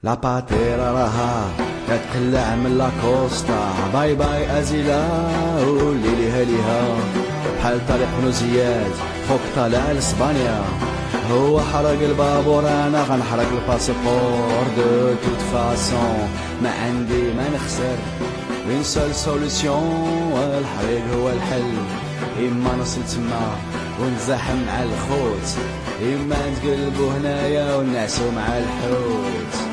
La patera راها كتقلع من لاكوستا باي باي ازيلا واللي ليها ليها بحال طريق بنو زياد فوق طالع لاسبانيا هو حرق البابور انا غنحرق الباسبور دو توت فاسون ما عندي ما نخسر اون سول سوليسيون الحريق هو الحل اما نوصل تما ونزاحم مع الخوت اما نتقلبو هنايا ونعسو مع الحوت.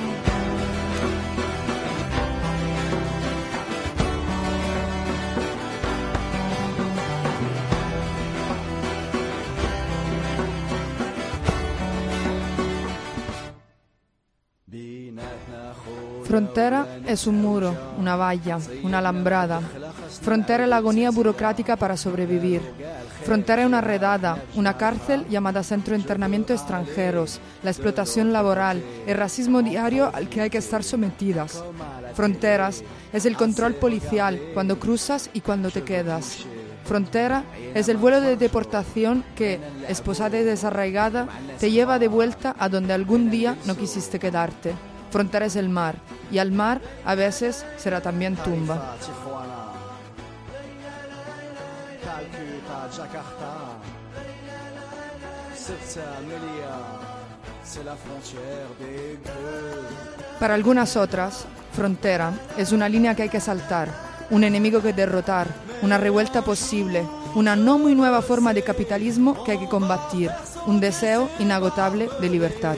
Frontera es un muro, una valla, una alambrada. Frontera es la agonía burocrática para sobrevivir. Frontera es una redada, una cárcel llamada Centro de Internamiento de Extranjeros, la explotación laboral, el racismo diario al que hay que estar sometidas. Fronteras es el control policial cuando cruzas y cuando te quedas. Frontera es el vuelo de deportación que, esposada y desarraigada, te lleva de vuelta a donde algún día no quisiste quedarte. Frontera es el mar, y al mar a veces será también tumba. Para algunas otras, frontera es una línea que hay que saltar, un enemigo que derrotar, una revuelta posible, una no muy nueva forma de capitalismo que hay que combatir, un deseo inagotable de libertad.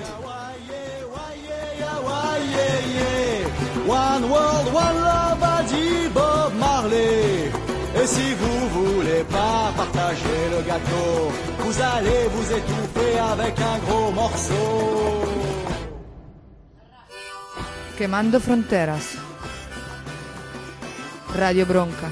One world, one love, a dit Bob Marley. Et si vous voulez pas partager le gâteau, vous allez vous étouffer avec un gros morceau. Quemando fronteras. Radio Bronca.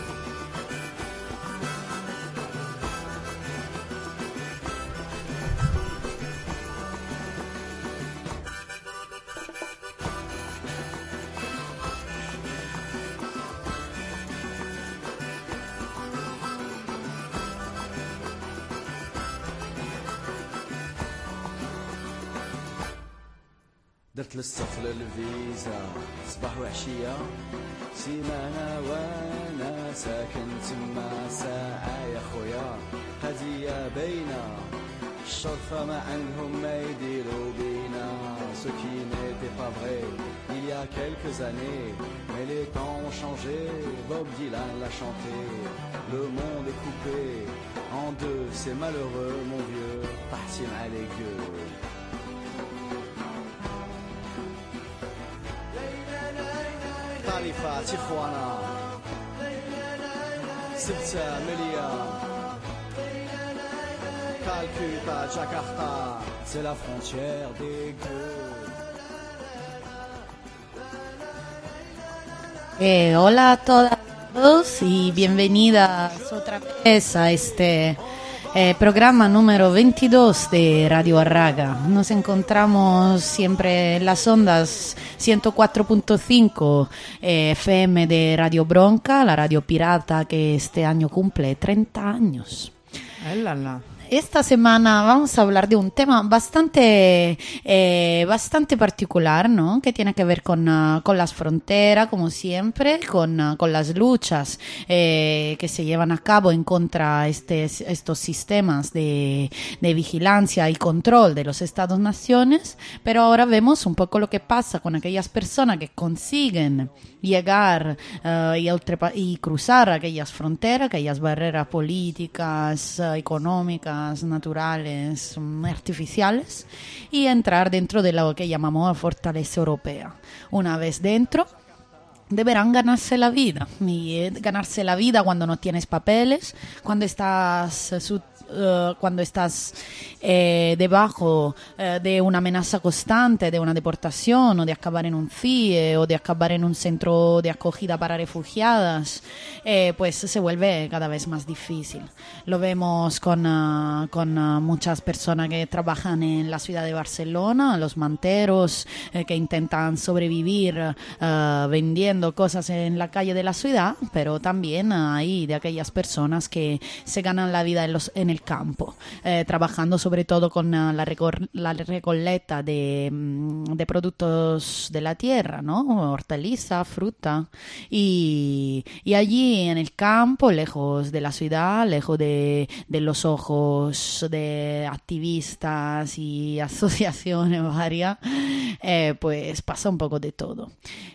درت للصفل الفيزا صباح وعشية سيمانة وانا ساكن تما ساعة يا خويا هدية باينة الشرطة ما عندهم ما يديروا بينا ce qui n'était pas vrai il y a quelques années mais les temps ont changé Bob Dylan l'a chanté le monde est coupé en deux c'est malheureux mon vieux parti مع les gueux. Tarifa, Tijuana, Sibta, Melilla, Calcutta, Jakarta, c'est la frontière des gueux. Hola a todos y bienvenidas otra vez a este programa número 22 de Radio Arraga. Nos encontramos siempre en las ondas 104.5 FM de Radio Bronca, la radio pirata que este año cumple 30 años. Esta semana vamos a hablar de un tema bastante particular, ¿no? Que tiene que ver con las fronteras, como siempre, con las luchas que se llevan a cabo en contra de estos sistemas de vigilancia y control de los Estados-naciones, pero ahora vemos un poco lo que pasa con aquellas personas que consiguen llegar y cruzar aquellas fronteras, aquellas barreras políticas, económicas, naturales, artificiales, y entrar dentro de lo que llamamos fortaleza europea. Una vez dentro, deberán ganarse la vida. Y ganarse la vida cuando no tienes papeles, cuando estás debajo de una amenaza constante de una deportación o de acabar en un CIE o de acabar en un centro de acogida para refugiadas, pues se vuelve cada vez más difícil. Lo vemos con muchas personas que trabajan en la ciudad de Barcelona, los manteros que intentan sobrevivir vendiendo cosas en la calle de la ciudad, pero también hay de aquellas personas que se ganan la vida en el el campo, trabajando sobre todo con la recolecta de productos de la tierra, ¿no? Hortaliza, fruta. Y allí en el campo, lejos de la ciudad, lejos de los ojos de activistas y asociaciones varias, pues pasa un poco de todo.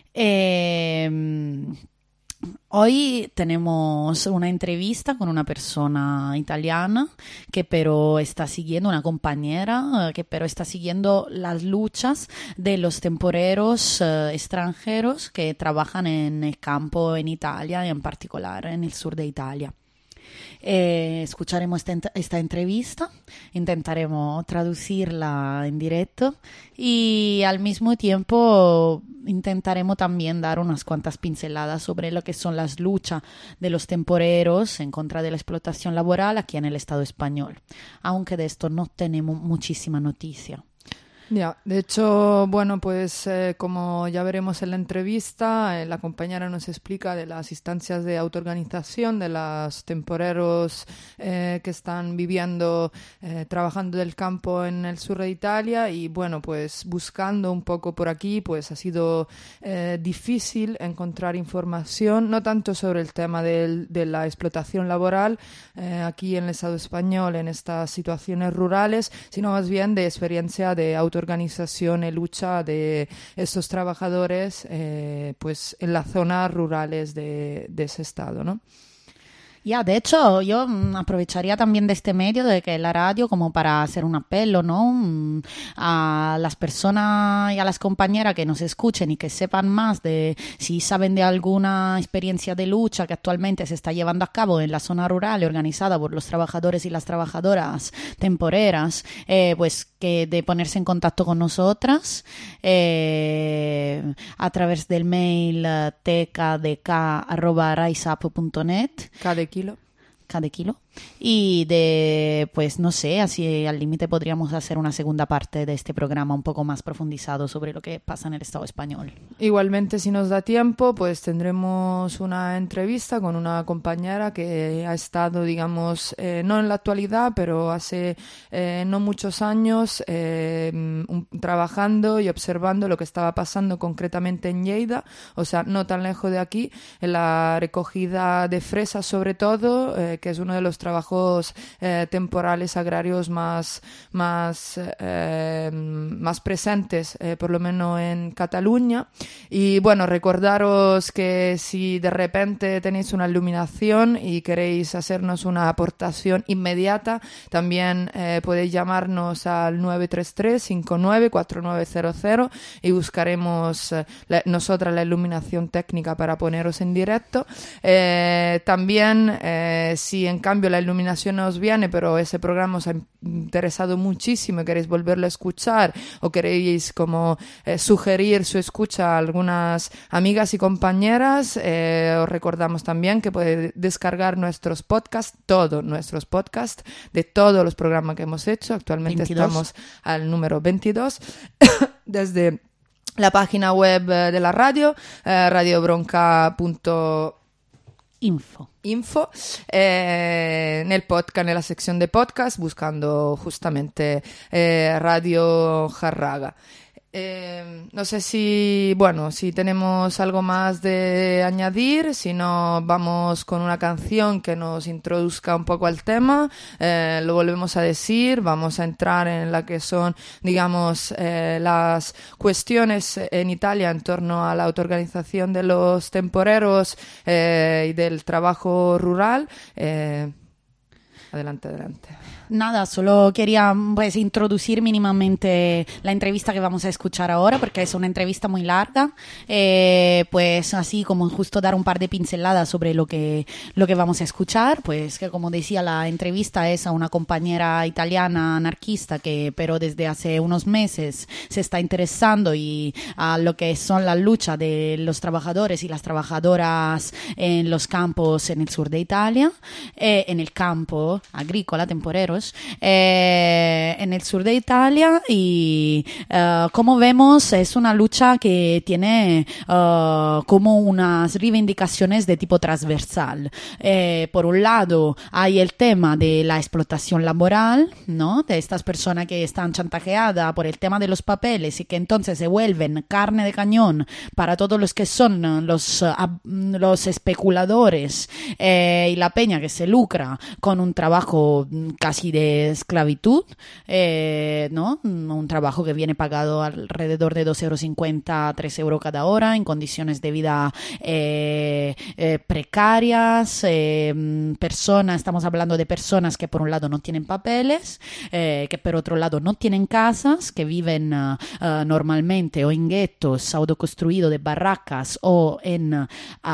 Hoy tenemos una entrevista con una persona italiana que pero está siguiendo, una compañera que pero está siguiendo las luchas de los temporeros extranjeros que trabajan en el campo en Italia y en particular en el sur de Italia. Escucharemos esta entrevista, intentaremos traducirla en directo y al mismo tiempo intentaremos también dar unas cuantas pinceladas sobre lo que son las luchas de los temporeros en contra de la explotación laboral aquí en el Estado español, aunque de esto no tenemos muchísima noticia. Ya, de hecho, bueno, pues como ya veremos en la entrevista, la compañera nos explica de las instancias de autoorganización de los temporeros que están viviendo, trabajando del campo en el sur de Italia y bueno, pues buscando un poco por aquí, pues ha sido difícil encontrar información, no tanto sobre el tema de la explotación laboral aquí en el Estado español, en estas situaciones rurales, sino más bien de experiencia de autoorganización y lucha de estos trabajadores pues en las zonas rurales de ese estado, ¿no? Ya, de hecho, yo aprovecharía también de este medio, de que la radio, como para hacer un apelo, ¿no? A las personas y a las compañeras que nos escuchen y que sepan más de si saben de alguna experiencia de lucha que actualmente se está llevando a cabo en la zona rural y organizada por los trabajadores y las trabajadoras temporeras, pues que de ponerse en contacto con nosotras a través del mail tkdk@riseup.net. Cada kilo. Y de, pues no sé, así al límite podríamos hacer una segunda parte de este programa un poco más profundizado sobre lo que pasa en el Estado español. Igualmente, si nos da tiempo, pues tendremos una entrevista con una compañera que ha estado, digamos, no en la actualidad, pero hace no muchos años trabajando y observando lo que estaba pasando concretamente en Lleida, o sea, no tan lejos de aquí, en la recogida de fresas sobre todo, que es uno de los trabajos temporales agrarios más presentes, por lo menos en Cataluña. Y bueno, recordaros que si de repente tenéis una iluminación y queréis hacernos una aportación inmediata, también podéis llamarnos al 933-594900 y buscaremos nosotras la iluminación técnica para poneros en directo. También si en cambio la iluminación no os viene, pero ese programa os ha interesado muchísimo y queréis volverlo a escuchar o queréis como sugerir su escucha a algunas amigas y compañeras, os recordamos también que podéis descargar nuestros podcasts, todos nuestros podcasts de todos los programas que hemos hecho. Actualmente 22. Estamos al número 22 desde la página web de la radio, radiobronca.info. Nel podcast, nella sezione de podcast, buscando justamente Radio Jarraga. No sé si tenemos algo más de añadir, si no vamos con una canción que nos introduzca un poco al tema, lo volvemos a decir, vamos a entrar en la que son, digamos, las cuestiones en Italia en torno a la autoorganización de los temporeros y del trabajo rural. Adelante. Nada, solo quería pues introducir mínimamente la entrevista que vamos a escuchar ahora, porque es una entrevista muy larga, pues así como justo dar un par de pinceladas sobre lo que vamos a escuchar, pues que como decía, la entrevista es a una compañera italiana anarquista que pero desde hace unos meses se está interesando y a lo que son la lucha de los trabajadores y las trabajadoras en los campos en el sur de Italia, en el campo agrícola temporero compañeros en el sur de Italia y como vemos es una lucha que tiene como unas reivindicaciones de tipo transversal. Por un lado hay el tema de la explotación laboral, ¿no? De estas personas que están chantajeadas por el tema de los papeles y que entonces se vuelven carne de cañón para todos los que son los especuladores y la peña que se lucra con un trabajo casi de esclavitud, ¿no? Un trabajo que viene pagado alrededor de 2,50 €, 3 € cada hora, en condiciones de vida precarias, estamos hablando de personas que por un lado no tienen papeles, que por otro lado no tienen casas, que viven normalmente o en guetos autoconstruidos de barracas o en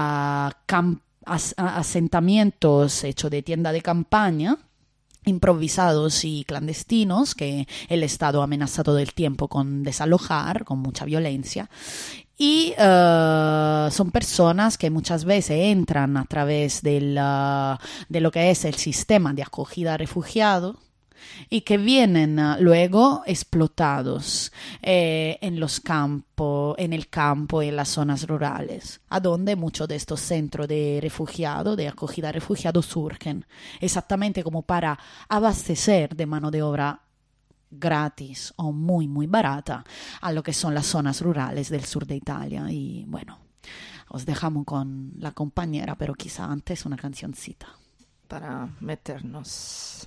asentamientos hechos de tienda de campaña, improvisados y clandestinos que el Estado amenaza todo el tiempo con desalojar, con mucha violencia. Y son personas que muchas veces entran a través de lo que es el sistema de acogida a refugiados y que vienen luego explotados en los campos, en el campo, en las zonas rurales, a donde muchos de estos centros de refugiados, de acogida a refugiados, surgen, exactamente como para abastecer de mano de obra gratis o muy, muy barata a lo que son las zonas rurales del sur de Italia. Y bueno, os dejamos con la compañera, pero quizá antes una cancioncita. Para meternos.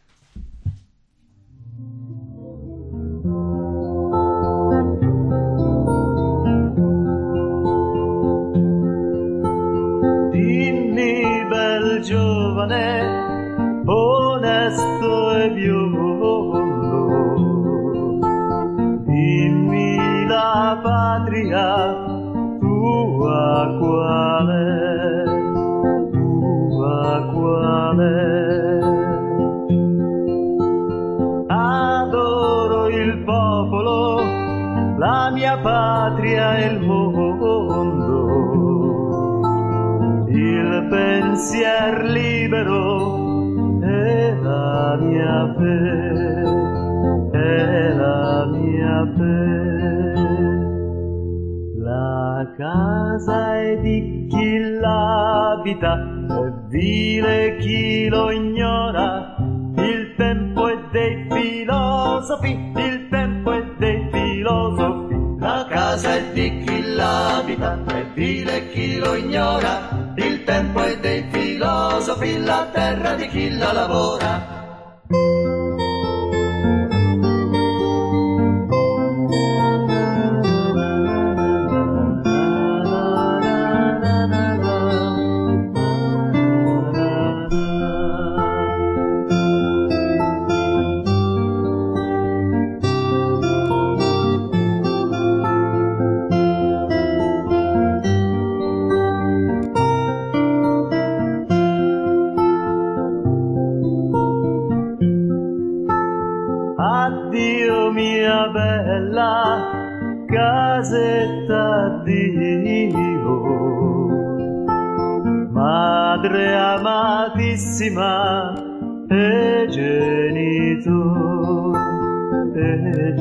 Dimmi, bel giovane, onesto e biondo, dimmi la patria tua quale, tua quale. Adoro il popolo, la mia patria e il mondo, il pensier libero è la mia fe, è la mia fe. La casa è di chi l'abita, è vile chi lo ignora, il tempo è dei filosofi, il tempo è dei filosofi. La casa è di chi l'abita, è vile chi lo ignora, il tempo è dei filosofi, la terra di chi la lavora. Addio mia bella casetta Dio, madre amatissima e genitor, e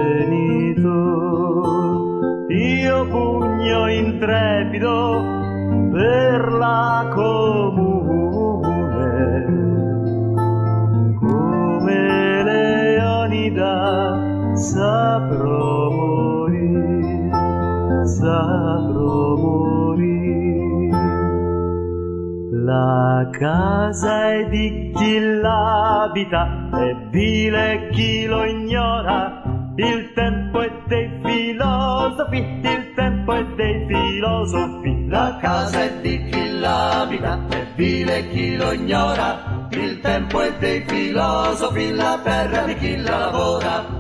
genitor. Io pugno intrepido per la comune, come Leonida saprò morire, saprò morire. La casa è di chi l'abita, è vile chi lo ignora, il tempo è dei filosofi, il tempo è dei filosofi. La casa è di chi l'abita, è vile chi lo ignora, il tempo è dei filosofi, la terra di chi la lavora.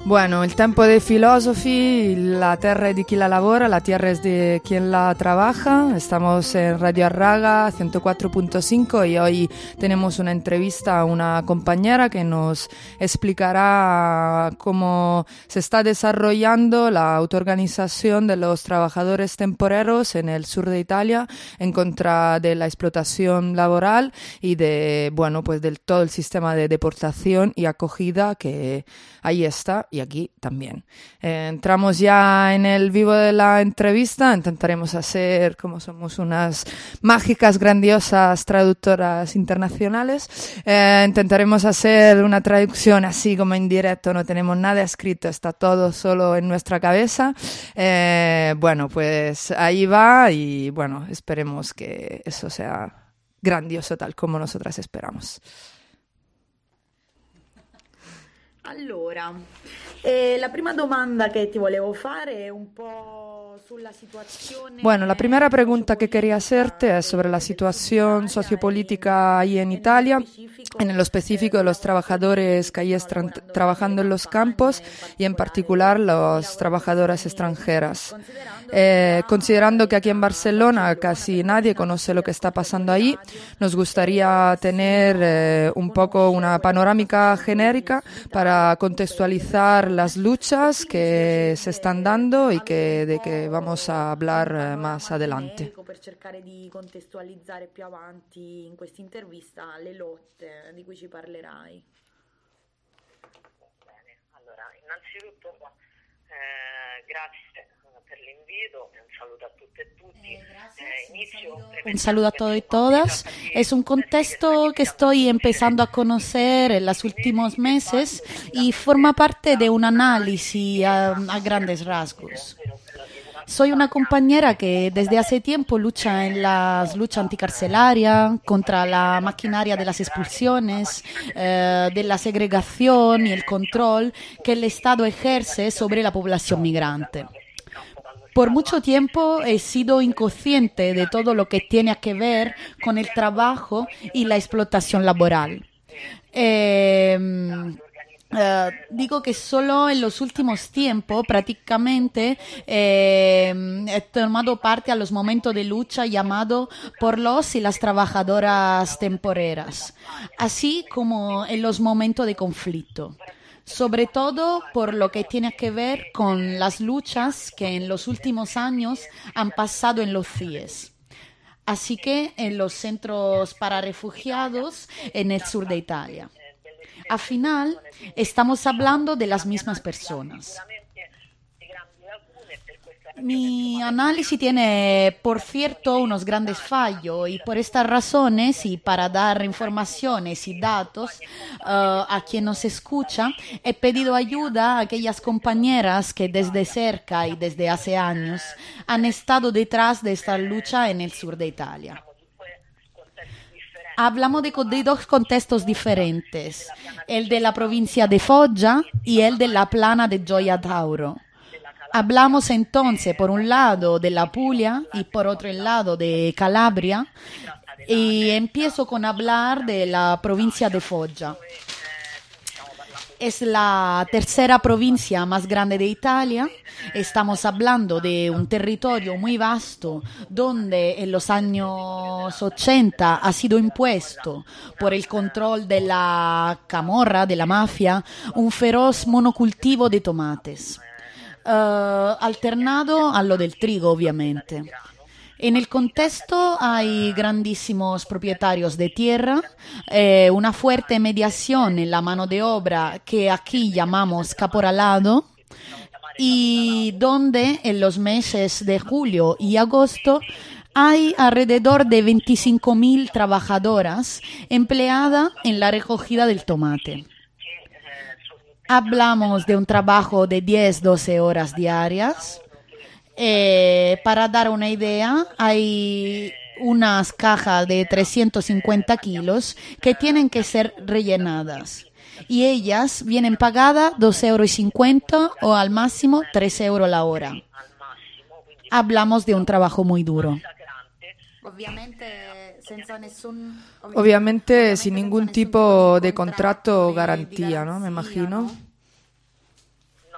Bueno, il tempo dei filosofi, la tierra es de quien la labora, la tierra es de quien la trabaja. Estamos en Radio Arraga 104.5 y hoy tenemos una entrevista a una compañera que nos explicará cómo se está desarrollando la autoorganización de los trabajadores temporeros en el sur de Italia en contra de la explotación laboral y de, bueno, pues del todo el sistema de deportación y acogida que ahí está. Y aquí también. Entramos ya en el vivo de la entrevista, intentaremos hacer, como somos unas mágicas, grandiosas traductoras internacionales, intentaremos hacer una traducción así como en directo, no tenemos nada escrito, está todo solo en nuestra cabeza. Bueno, pues ahí va y bueno, esperemos que eso sea grandioso tal como nosotras esperamos. Allora, la prima domanda che ti volevo fare è un po' sulla situazione. Bueno, la primera pregunta que quería hacerte es sobre la situación sociopolítica ahí en Italia, en lo específico de los trabajadores que ahí están trabajando en los campos y en particular las trabajadoras extranjeras. Considerando que aquí en Barcelona casi nadie conoce lo que está pasando ahí, nos gustaría tener un poco una panorámica genérica para contextualizar las luchas que se están dando y de que vamos a hablar más adelante. Per cercare di contestualizzare più avanti in questa intervista le lotte di cui ci parlerai. Bene, allora innanzitutto grazie per l'invito e un saluto a tutte e tutti. Un saludo a todos y todas. Es un contexto que estoy empezando a conocer en los últimos meses y forma parte de un análisis a grandes rasgos. Soy una compañera que desde hace tiempo lucha en la lucha anticarcelaria, contra la maquinaria de las expulsiones, de la segregación y el control que el Estado ejerce sobre la población migrante. Por mucho tiempo he sido inconsciente de todo lo que tiene que ver con el trabajo y la explotación laboral. Digo que solo en los últimos tiempos prácticamente he tomado parte a los momentos de lucha llamado por los y las trabajadoras temporeras, así como en los momentos de conflicto. Sobre todo por lo que tiene que ver con las luchas que en los últimos años han pasado en los CIES, así que en los centros para refugiados en el sur de Italia. Al final, estamos hablando de las mismas personas. Mi análisis tiene, por cierto, unos grandes fallos y por estas razones y para dar informaciones y datos a quien nos escucha, he pedido ayuda a aquellas compañeras que desde cerca y desde hace años han estado detrás de esta lucha en el sur de Italia. Hablamos de dos contextos diferentes, el de la provincia de Foggia y el de la plana de Gioia Tauro. Hablamos entonces, por un lado, de la Puglia y por otro lado de Calabria. Y empiezo con hablar de la provincia de Foggia. Es la tercera provincia más grande de Italia. Estamos hablando de un territorio muy vasto donde en los años 80 ha sido impuesto por el control de la camorra, de la mafia, un feroz monocultivo de tomates. Alternado a lo del trigo, obviamente. En el contexto hay grandísimos propietarios de tierra, una fuerte mediación en la mano de obra que aquí llamamos caporalado, y donde en los meses de julio y agosto hay alrededor de 25.000 trabajadoras empleadas en la recogida del tomate. Hablamos de un trabajo de 10-12 horas diarias. Para dar una idea, hay unas cajas de 350 kilos que tienen que ser rellenadas. Y ellas vienen pagadas 2,50 € o al máximo 3 € la hora. Hablamos de un trabajo muy duro. Obviamente sin ningún tipo de contrato o garantía, ¿no? Me imagino.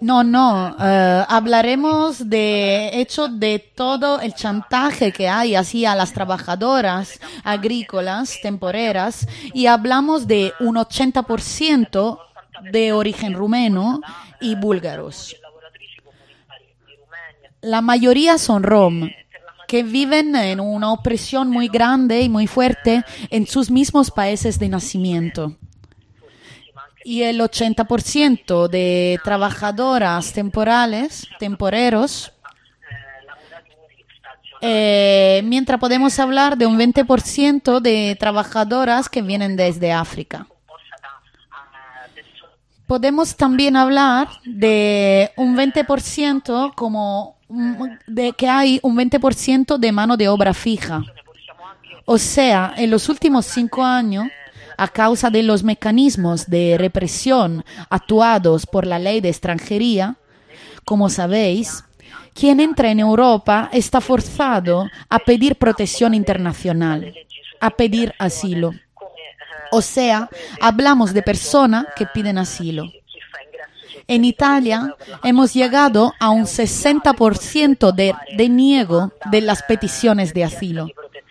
No, hablaremos de hecho de todo el chantaje que hay así a las trabajadoras agrícolas temporeras y hablamos de un 80% de origen rumeno y búlgaros. La mayoría son rom, que viven en una opresión muy grande y muy fuerte en sus mismos países de nacimiento. Y el 80% de trabajadoras temporeros, mientras podemos hablar de un 20% de trabajadoras que vienen desde África. Podemos también hablar de un 20% de que hay un 20% de mano de obra fija. O sea, en los últimos 5 años, a causa de los mecanismos de represión actuados por la ley de extranjería, como sabéis, quien entra en Europa está forzado a pedir protección internacional, a pedir asilo. O sea, hablamos de personas que piden asilo. En Italia hemos llegado a un 60% de deniego de las peticiones de asilo.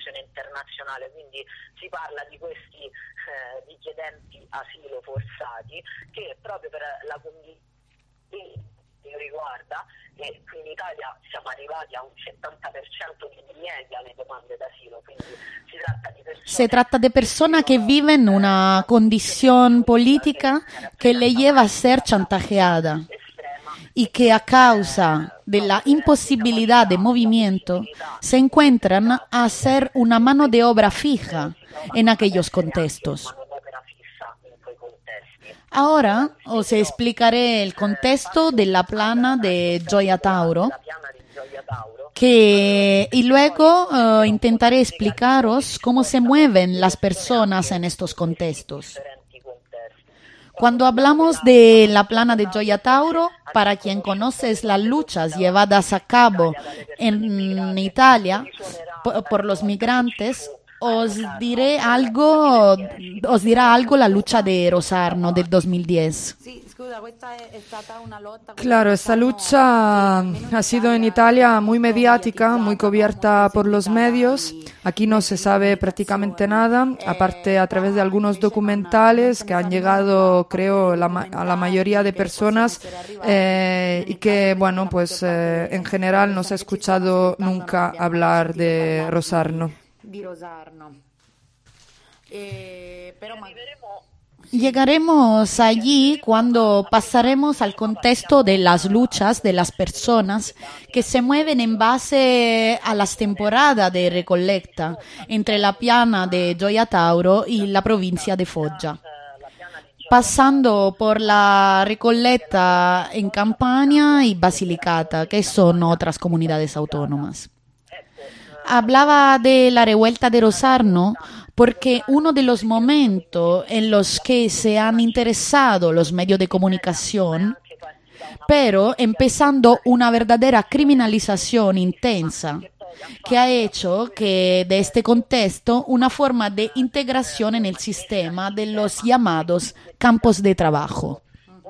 Asilo forzati che proprio per la condizione che riguarda e qui in Italia siamo arrivati a un 70% di dinieghi alle domande d'asilo, quindi se trata de personas que viven una condición política que le lleva a ser chantajeada y que a causa de la imposibilidad de movimiento se encuentran a ser una mano de obra fija en aquellos contextos. Ahora os explicaré el contexto de la plana de Gioia Tauro y luego intentaré explicaros cómo se mueven las personas en estos contextos. Cuando hablamos de la plana de Gioia Tauro, para quien conoce es las luchas llevadas a cabo en Italia por los migrantes, os dirá algo la lucha de Rosarno del 2010. Claro, esta lucha ha sido en Italia muy mediática, muy cubierta por los medios. Aquí no se sabe prácticamente nada, aparte a través de algunos documentales que han llegado, creo, a la mayoría de personas y que, bueno, pues en general no se ha escuchado nunca hablar de Rosarno. Llegaremos allí cuando pasaremos al contexto de las luchas de las personas que se mueven en base a las temporadas de recolecta entre la piana de Gioia Tauro y la provincia de Foggia, pasando por la recolecta en Campania y Basilicata, que son otras comunidades autónomas. Hablaba de la revuelta de Rosarno porque uno de los momentos en los que se han interesado los medios de comunicación, pero empezando una verdadera criminalización intensa, que ha hecho que de este contexto una forma de integración en el sistema de los llamados campos de trabajo.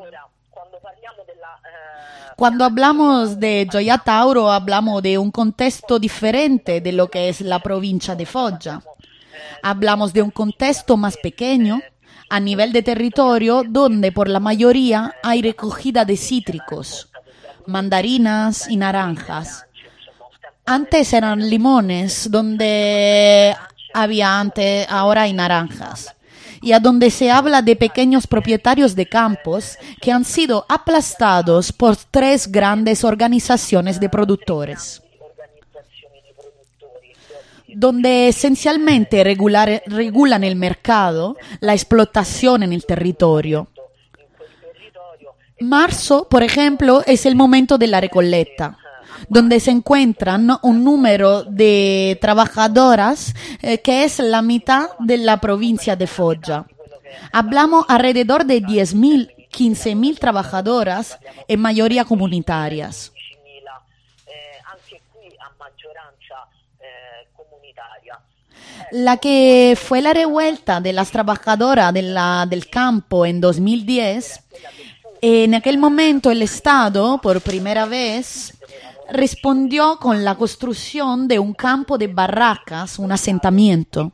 Cuando hablamos de Gioia Tauro, hablamos de un contexto diferente de lo que es la provincia de Foggia. Hablamos de un contexto más pequeño, a nivel de territorio, donde por la mayoría hay recogida de cítricos, mandarinas y naranjas. Antes eran limones, donde había antes, ahora hay naranjas. Y a donde se habla de pequeños propietarios de campos que han sido aplastados por 3 grandes organizaciones de productores, donde esencialmente regulan el mercado, la explotación en el territorio. Marzo, por ejemplo, es el momento de la recolecta, donde se encuentran un número de trabajadoras que es la mitad de la provincia de Foggia. Hablamos alrededor de 10.000, 15.000 trabajadoras, en mayoría comunitarias. La que fue la revuelta de las trabajadoras del campo en 2010 En aquel momento el Estado, por primera vez, respondió con la construcción de un campo de barracas, un asentamiento.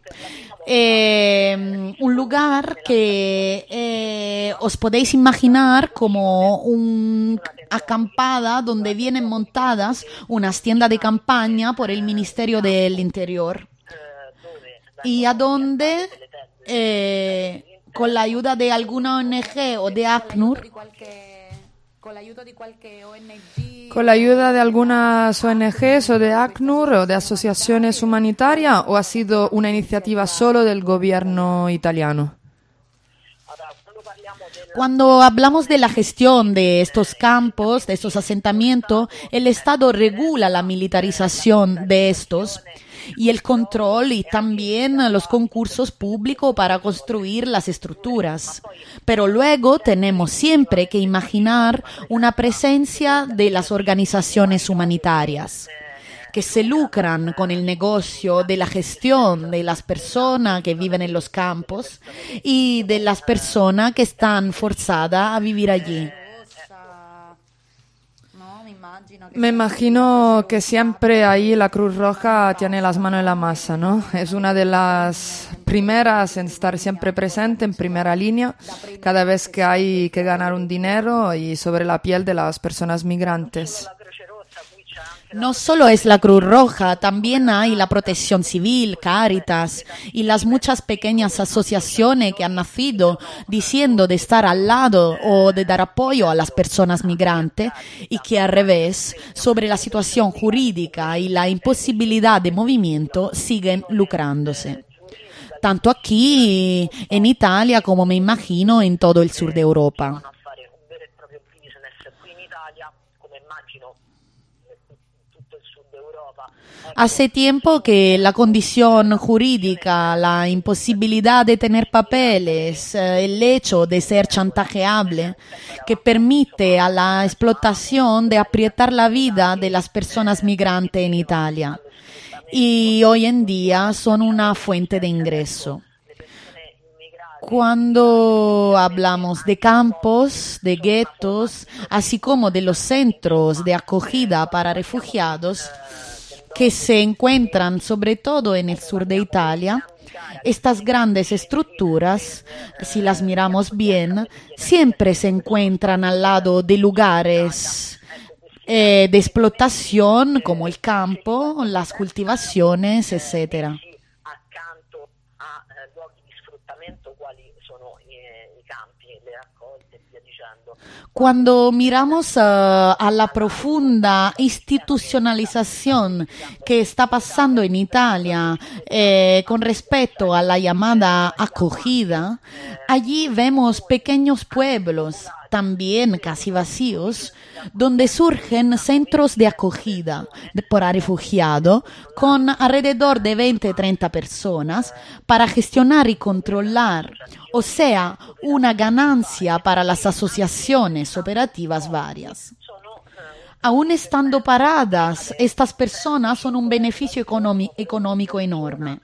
Un lugar que os podéis imaginar como una acampada donde vienen montadas unas tiendas de campaña por el Ministerio del Interior y a donde con la ayuda de alguna ONG o de ACNUR, con la ayuda de algunas ONGs o de ACNUR o de asociaciones humanitarias, ¿o ha sido una iniciativa solo del gobierno italiano? Cuando hablamos de la gestión de estos campos, de estos asentamientos, el Estado regula la militarización de estos y el control y también los concursos públicos para construir las estructuras. Pero luego tenemos siempre que imaginar una presencia de las organizaciones humanitarias que se lucran con el negocio de la gestión de las personas que viven en los campos y de las personas que están forzadas a vivir allí. Me imagino que siempre ahí la Cruz Roja tiene las manos en la masa, ¿no? Es una de las primeras en estar siempre presente, en primera línea, cada vez que hay que ganar un dinero y sobre la piel de las personas migrantes. No solo es la Cruz Roja, también hay la Protección Civil, Cáritas y las muchas pequeñas asociaciones que han nacido diciendo de estar al lado o de dar apoyo a las personas migrantes y que al revés, sobre la situación jurídica y la imposibilidad de movimiento, siguen lucrándose. Tanto aquí en Italia como me imagino en todo el sur de Europa. Hace tiempo que la condición jurídica, la imposibilidad de tener papeles, el hecho de ser chantajeable, que permite a la explotación de aprietar la vida de las personas migrantes en Italia. Y hoy en día son una fuente de ingreso. Cuando hablamos de campos, de guetos, así como de los centros de acogida para refugiados, que se encuentran sobre todo en el sur de Italia, estas grandes estructuras, si las miramos bien, siempre se encuentran al lado de lugares de explotación como el campo, las cultivaciones, etc. Cuando miramos a la profunda institucionalización que está pasando en Italia con respecto a la llamada acogida, allí vemos pequeños pueblos, también casi vacíos, donde surgen centros de acogida para refugiados con alrededor de 20-30 personas para gestionar y controlar, o sea, una ganancia para las asociaciones operativas varias. Aún estando paradas, estas personas son un beneficio económico enorme.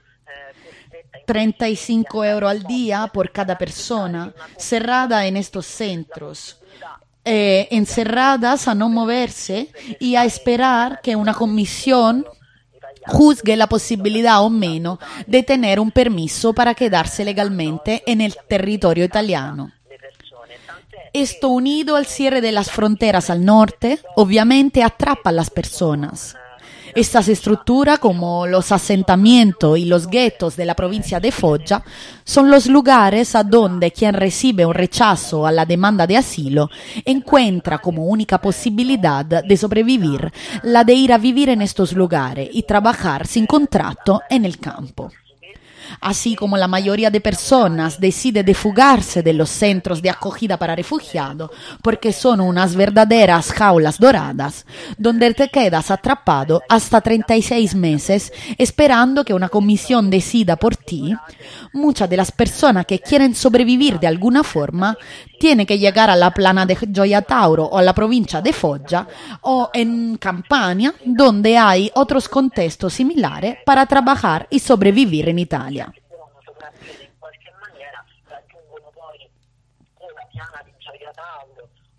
35 € al día por cada persona cerrada en estos centros, encerradas a no moverse y a esperar que una comisión juzgue la posibilidad o menos de tener un permiso para quedarse legalmente en el territorio italiano. Esto unido al cierre de las fronteras al norte, obviamente atrapa a las personas. Estas estructuras, como los asentamientos y los guetos de la provincia de Foggia, son los lugares a donde quien recibe un rechazo a la demanda de asilo encuentra como única posibilidad de sobrevivir la de ir a vivir en estos lugares y trabajar sin contrato en el campo. Así como la mayoría de personas decide de fugarse de los centros de acogida para refugiados porque son unas verdaderas jaulas doradas, donde te quedas atrapado hasta 36 meses esperando que una comisión decida por ti, muchas de las personas que quieren sobrevivir de alguna forma tienen que llegar a la plana de Gioia Tauro o a la provincia de Foggia o en Campania, donde hay otros contextos similares para trabajar y sobrevivir en Italia.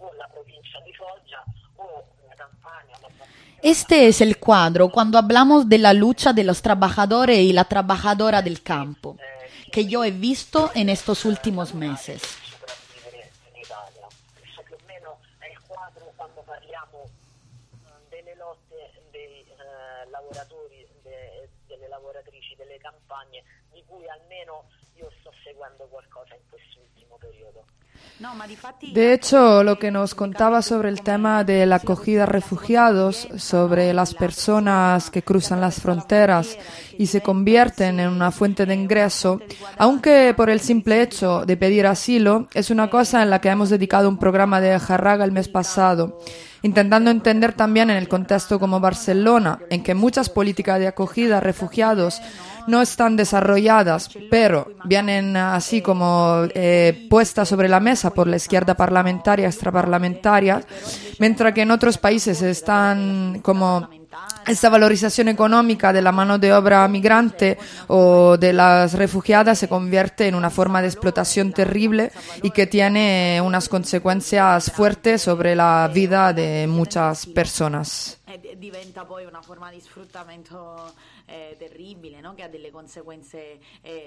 o la provincia di Foggia o la Campania. Este es el cuadro cuando hablamos de la lucha de los trabajadores y la trabajadora del campo, que yo he visto en estos últimos meses. Sopravvivere in Italia. Questo più o meno è il quadro quando parliamo delle lotte dei lavoratori, delle lavoratrici delle campagne, di cui almeno io sto seguendo qualcosa in quest'ultimo periodo. De hecho, lo que nos contaba sobre el tema de la acogida a refugiados, sobre las personas que cruzan las fronteras y se convierten en una fuente de ingreso, aunque por el simple hecho de pedir asilo, es una cosa en la que hemos dedicado un programa de Jarraga el mes pasado, intentando entender también en el contexto como Barcelona, en que muchas políticas de acogida a refugiados no están desarrolladas, pero vienen así como puestas sobre la mesa por la izquierda parlamentaria, extraparlamentaria, mientras que en otros países están como esta valorización económica de la mano de obra migrante o de las refugiadas se convierte en una forma de explotación terrible y que tiene unas consecuencias fuertes sobre la vida de muchas personas. Diventa poi una forma di sfruttamento terribile, no? Che ha delle conseguenze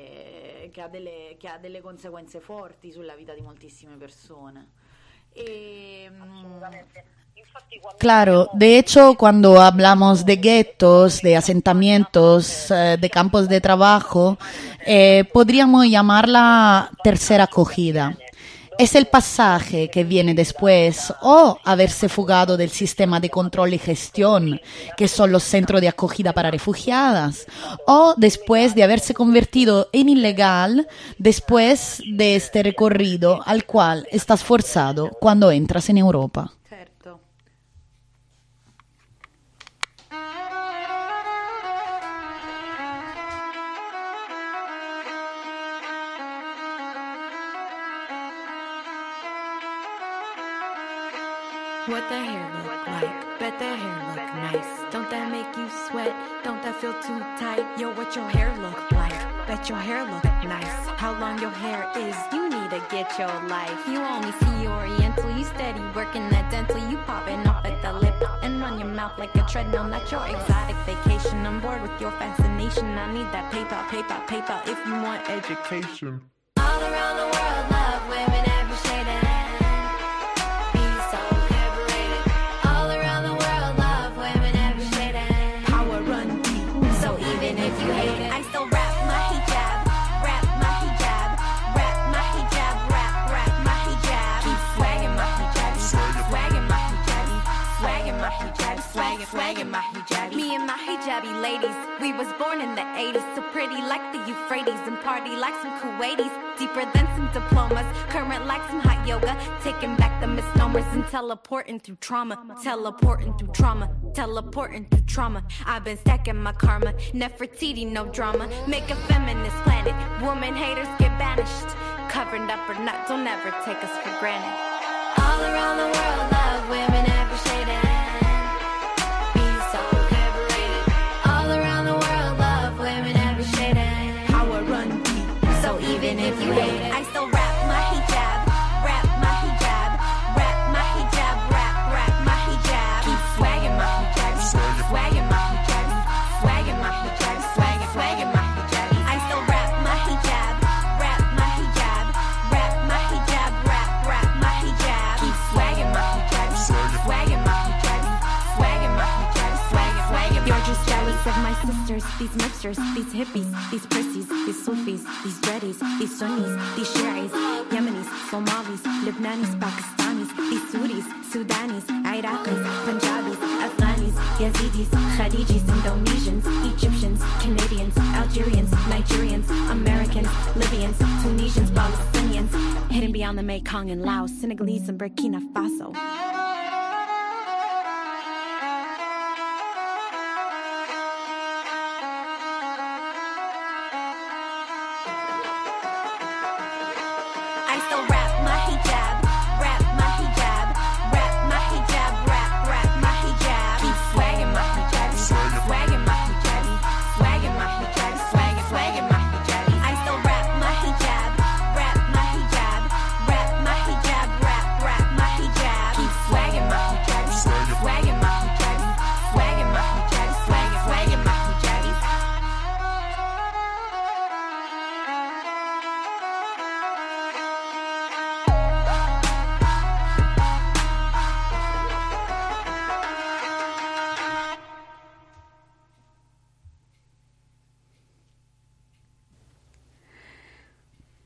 conseguenze forti sulla vita di moltissime persone. Claro, de hecho, cuando hablamos de guetos, de asentamientos, de campos de trabajo, podríamos llamarla tercera acogida. Es el pasaje que viene después o haberse fugado del sistema de control y gestión, que son los centros de acogida para refugiadas, o después de haberse convertido en ilegal después de este recorrido al cual estás forzado cuando entras en Europa. What the hair look like? Bet that hair look nice. Don't that make you sweat? Don't that feel too tight? Yo, what your hair look like? Bet your hair look nice. How long your hair is? You need to get your life. You only see Oriental. You steady working that dental. You popping off at the lip and run your mouth like a treadmill. Not your exotic vacation. I'm bored with your fascination. I need that paper, paper, paper. If you want education. All around the world, love women every shade of swagging my hijabi. Me and my hijabi ladies, we was born in the 80s, so pretty like the Euphrates and party like some Kuwaitis, deeper than some diplomas, current like some hot yoga, taking back the misnomers and teleporting through trauma, teleporting through trauma, teleporting through trauma. I've been stacking my karma, Nefertiti, no drama, make a feminist planet, woman haters get banished, covered up or not, don't ever take us for granted. All around the world, love women every shade of even if you hate it, I still rap my hijab, rap my hijab, rap my hijab, rap my hijab. Keep swagging my hijab, swagging my hijab, swagging my hijab, swagging my hijab. I still rap my hijab, rap my hijab, rap my hijab, rap my hijab. Keep swagging my hijab, swagging my hijab, swagging my hijab, swagging. You're just jealous of my sisters, these mixtures, these hippies, these prissies, these Sufis, these dreadies, these Sunnis, these Shi'is, Yemenis, Somalis, Lebanese, Pakistanis, these Suris, Sudanis, Iraqis, Punjabis, Afghanis, Yazidis, Khadijis, Indonesians, Egyptians, Canadians, Algerians, Nigerians, Americans, Libyans, Tunisians, Palestinians, hidden beyond the Mekong and Laos, Senegalese and Burkina Faso.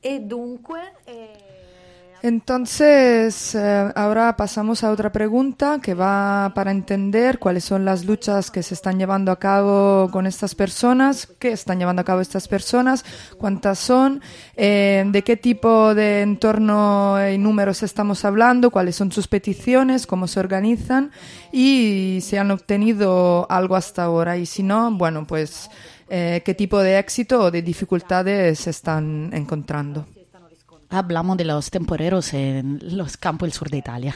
E dunque, Entonces, ahora pasamos a otra pregunta que va para entender cuáles son las luchas que se están llevando a cabo con estas personas, qué están llevando a cabo estas personas, cuántas son, de qué tipo de entorno y números estamos hablando, cuáles son sus peticiones, cómo se organizan y si han obtenido algo hasta ahora. Y si no, bueno, pues qué tipo de éxito o de dificultades se están encontrando. Hablamos de los temporeros en los campos del sur de Italia.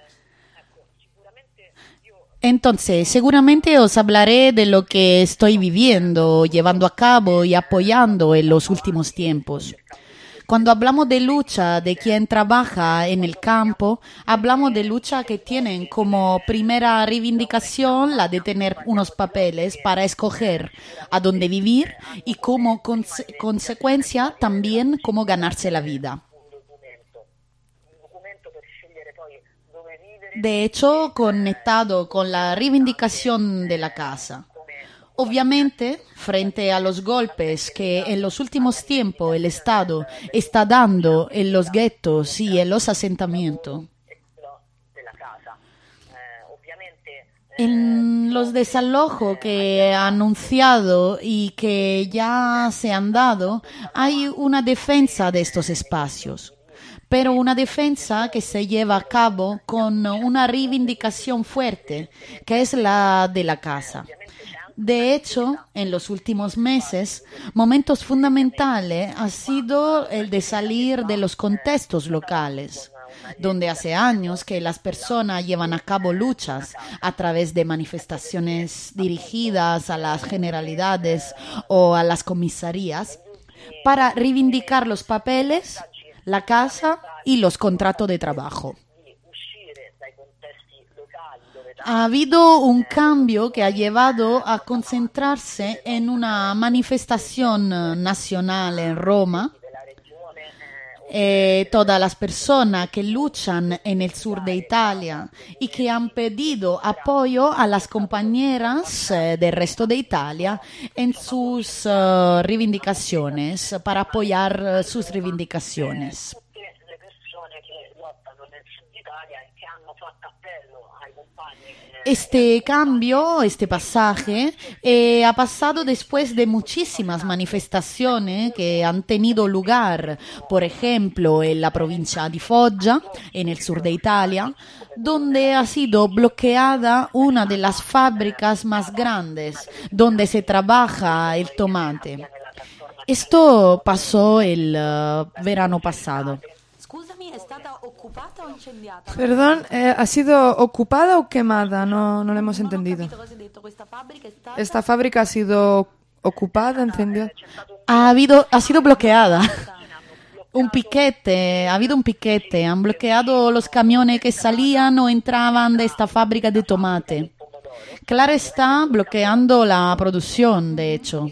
Entonces, seguramente os hablaré de lo que estoy viviendo, llevando a cabo y apoyando en los últimos tiempos. Cuando hablamos de lucha de quien trabaja en el campo, hablamos de lucha que tienen como primera reivindicación la de tener unos papeles para escoger a dónde vivir y como consecuencia también cómo ganarse la vida. De hecho, conectado con la reivindicación de la casa. Obviamente, frente a los golpes que en los últimos tiempos el Estado está dando en los guetos y en los asentamientos, en los desalojos que ha anunciado y que ya se han dado, hay una defensa de estos espacios, pero una defensa que se lleva a cabo con una reivindicación fuerte, que es la de la casa. De hecho, en los últimos meses, momentos fundamentales ha sido el de salir de los contextos locales, donde hace años que las personas llevan a cabo luchas a través de manifestaciones dirigidas a las generalidades o a las comisarías para reivindicar los papeles, la casa y los contratos de trabajo. Ha habido un cambio que ha llevado a concentrarse en una manifestación nacional en Roma. Todas las personas que luchan en el sur de Italia y que han pedido apoyo a las compañeras del resto de Italia en sus reivindicaciones, para apoyar sus reivindicaciones. Este cambio, este pasaje, ha pasado después de muchísimas manifestaciones que han tenido lugar, por ejemplo, en la provincia de Foggia, en el sur de Italia, donde ha sido bloqueada una de las fábricas más grandes, donde se trabaja el tomate. Esto pasó el verano pasado. scusami, è stata occupata o incendiata? Perdón, ¿ha sido ocupada o quemada? No lo hemos entendido. Cosa hai detto? Questa fabbrica è stata... ¿Esta fábrica ha sido ocupada, incendiada? Ha sido bloqueada. Ha habido un piquete, han bloqueado los camiones que salían o entraban de esta fábrica de tomate. Claro está, bloqueando la producción, de hecho.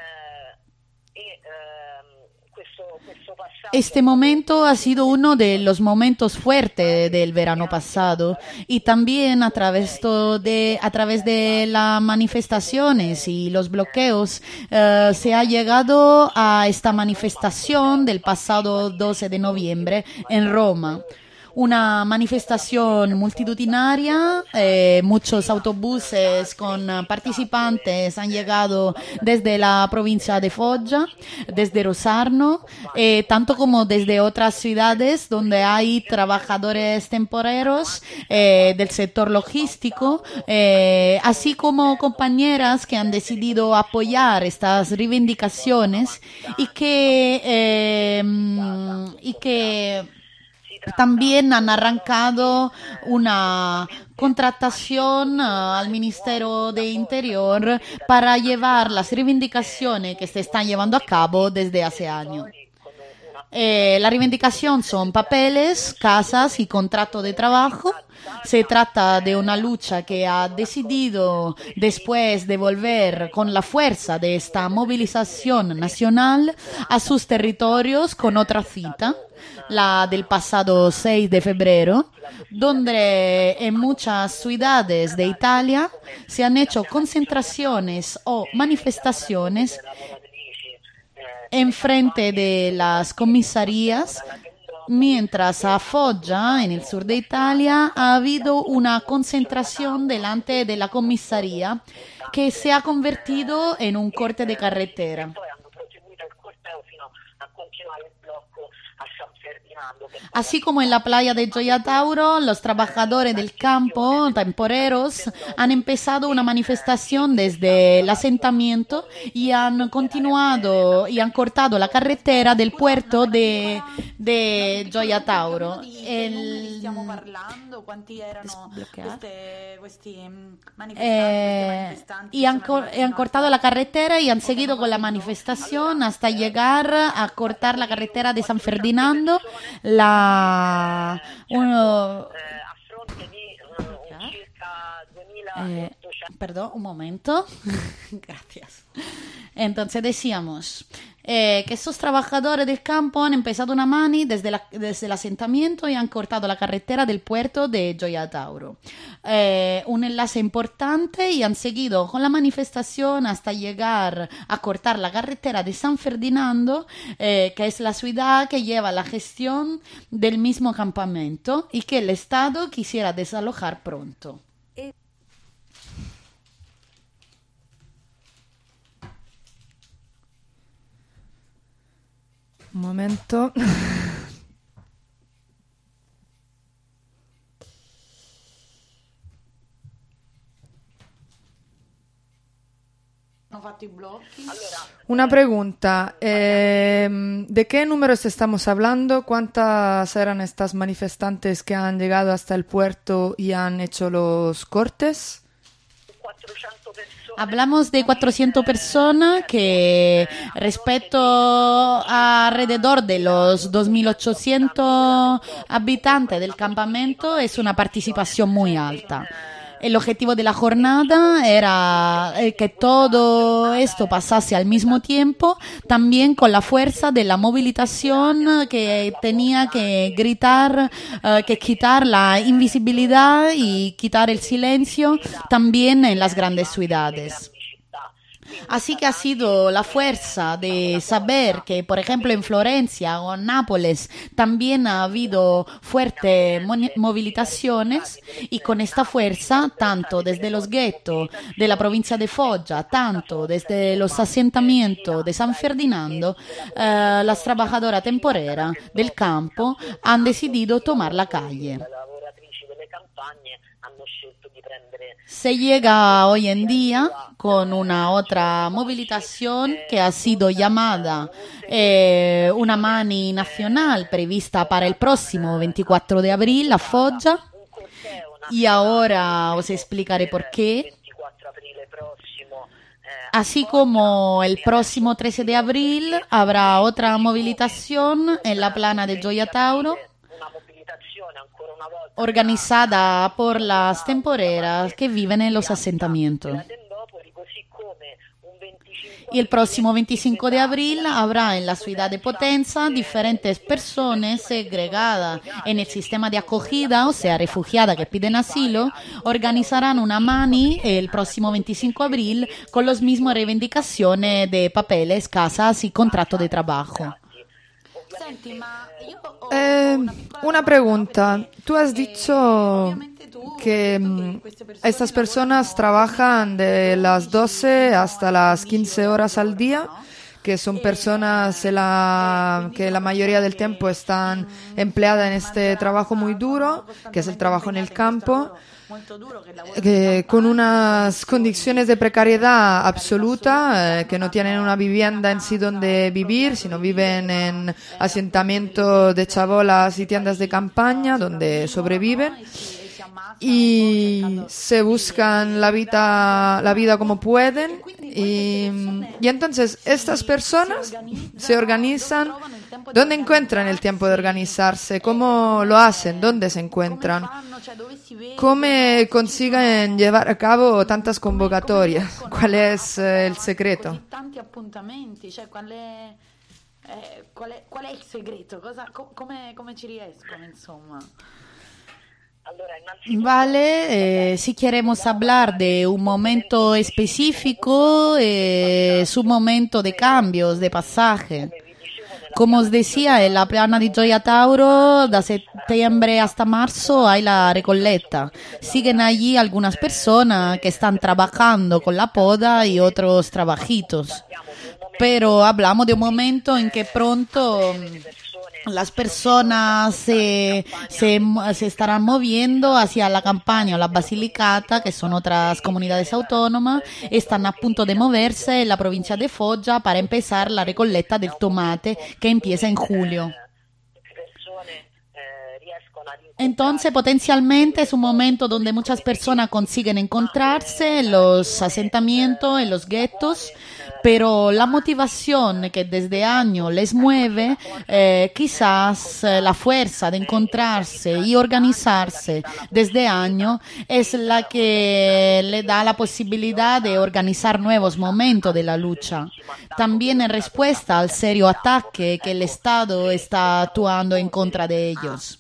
Este momento ha sido uno de los momentos fuertes del verano pasado y también a través de las manifestaciones y los bloqueos se ha llegado a esta manifestación del pasado 12 de noviembre en Roma. Una manifestación multitudinaria, muchos autobuses con participantes han llegado desde la provincia de Foggia, desde Rosarno, tanto como desde otras ciudades donde hay trabajadores temporeros del sector logístico, así como compañeras que han decidido apoyar estas reivindicaciones y que también han arrancado una contratación al Ministerio de Interior para llevar las reivindicaciones que se están llevando a cabo desde hace años. La reivindicación son papeles, casas y contrato de trabajo. Se trata de una lucha que ha decidido, después de volver con la fuerza de esta movilización nacional a sus territorios, con otra cita, la del pasado 6 de febrero, donde en muchas ciudades de Italia se han hecho concentraciones o manifestaciones enfrente de las comisarías, mientras a Foggia, en el sur de Italia, ha habido una concentración delante de la comisaría que se ha convertido en un corte de carretera. Poi hanno proseguito il corteo fino a continuare il blocco a San Ferdinando. che poi Así como en la playa de Gioia Tauro, los trabajadores del campo, temporeros, han empezado una manifestación desde el asentamiento y han continuado y han cortado la carretera del puerto de Gioia Tauro. Stiamo parlando, quanti erano questi manifestanti? Y han cortado la carretera y han seguido con la manifestación hasta llegar a cortar la carretera de San Ferdinando. a fronte di circa 2800 Perdón, un momento. Gracias. Entonces decíamos que estos trabajadores del campo han empezado una mani desde el asentamiento y han cortado la carretera del puerto de Gioia Tauro. Un enlace importante y han seguido con la manifestación hasta llegar a cortar la carretera de San Ferdinando, que es la ciudad que lleva la gestión del mismo campamento y que el Estado quisiera desalojar pronto. Un momento. Una pregunta. ¿De qué números estamos hablando? ¿Cuántas eran estas manifestantes que han llegado hasta el puerto y han hecho los cortes? 400 persone. Hablamos de 400 personas que respecto a alrededor de los 2.800 habitantes del campamento es una participación muy alta. El objetivo de la jornada era que todo esto pasase al mismo tiempo, también con la fuerza de la movilización que tenía que gritar, que quitar la invisibilidad y quitar el silencio también en las grandes ciudades. Así que ha sido la fuerza de saber que, por ejemplo, en Florencia o en Nápoles también ha habido fuertes movilizaciones y con esta fuerza, tanto desde los guetos de la provincia de Foggia, tanto desde los asentamientos de San Ferdinando, las trabajadoras temporeras del campo han decidido tomar la calle. Lavoratrici delle campagne hanno scelto di prendere Se llega hoy en día con una otra movilización que ha sido llamada una mani nacional prevista para el próximo 24 de abril a Foggia un corteo y ahora os explicaré por qué. 24 aprile prossimo. Así como el próximo 13 de abril habrá otra movilización en la plana de Gioia Tauro, Una mobilitazione ancora una volta organizada por las temporeras que viven en los asentamientos. Tendopoli, così come un 25 Y el próximo 25 de abril habrá en la ciudad de Potenza diferentes personas segregadas en el sistema de acogida, o sea, refugiadas que piden asilo, organizarán una mani el próximo 25 de abril con las mismas reivindicaciones de papeles, casas y contrato de trabajo. Senti, ma io ho Una pregunta. Tú has dicho que estas personas trabajan de las 12 hasta las 15 horas al día, que son personas que la mayoría del tiempo están empleadas en este trabajo muy duro, que es el trabajo en el campo, con unas condiciones de precariedad absoluta, que no tienen una vivienda en sí donde vivir, sino viven en asentamientos de chabolas y tiendas de campaña donde sobreviven y se buscan la vida como pueden y entonces estas personas se organizan. ¿Dónde encuentran el tiempo de organizarse? ¿Cómo lo hacen? ¿Dónde se encuentran? ¿Cómo consiguen llevar a cabo tantas convocatorias? ¿Cuál es el secreto? tanti appuntamenti, cioè qual è il segreto? Come ci riescono, insomma? Vale, si queremos hablar de un momento específico, es un momento de cambios, de pasaje. Como os decía, en la plana de Gioia Tauro, de septiembre hasta marzo hay la recolecta. Siguen allí algunas personas que están trabajando con la poda y otros trabajitos. Pero hablamos de un momento en que pronto las personas se estarán moviendo hacia la Campania o la Basilicata, que son otras comunidades autónomas, están a punto de moverse en la provincia de Foggia para empezar la recolecta del tomate que empieza en julio. Entonces, potencialmente es un momento donde muchas personas consiguen encontrarse en los asentamientos, en los guetos, pero la motivación que desde años les mueve, quizás la fuerza de encontrarse y organizarse desde años es la que le da la posibilidad de organizar nuevos momentos de la lucha. También en respuesta al serio ataque que el Estado está actuando en contra de ellos.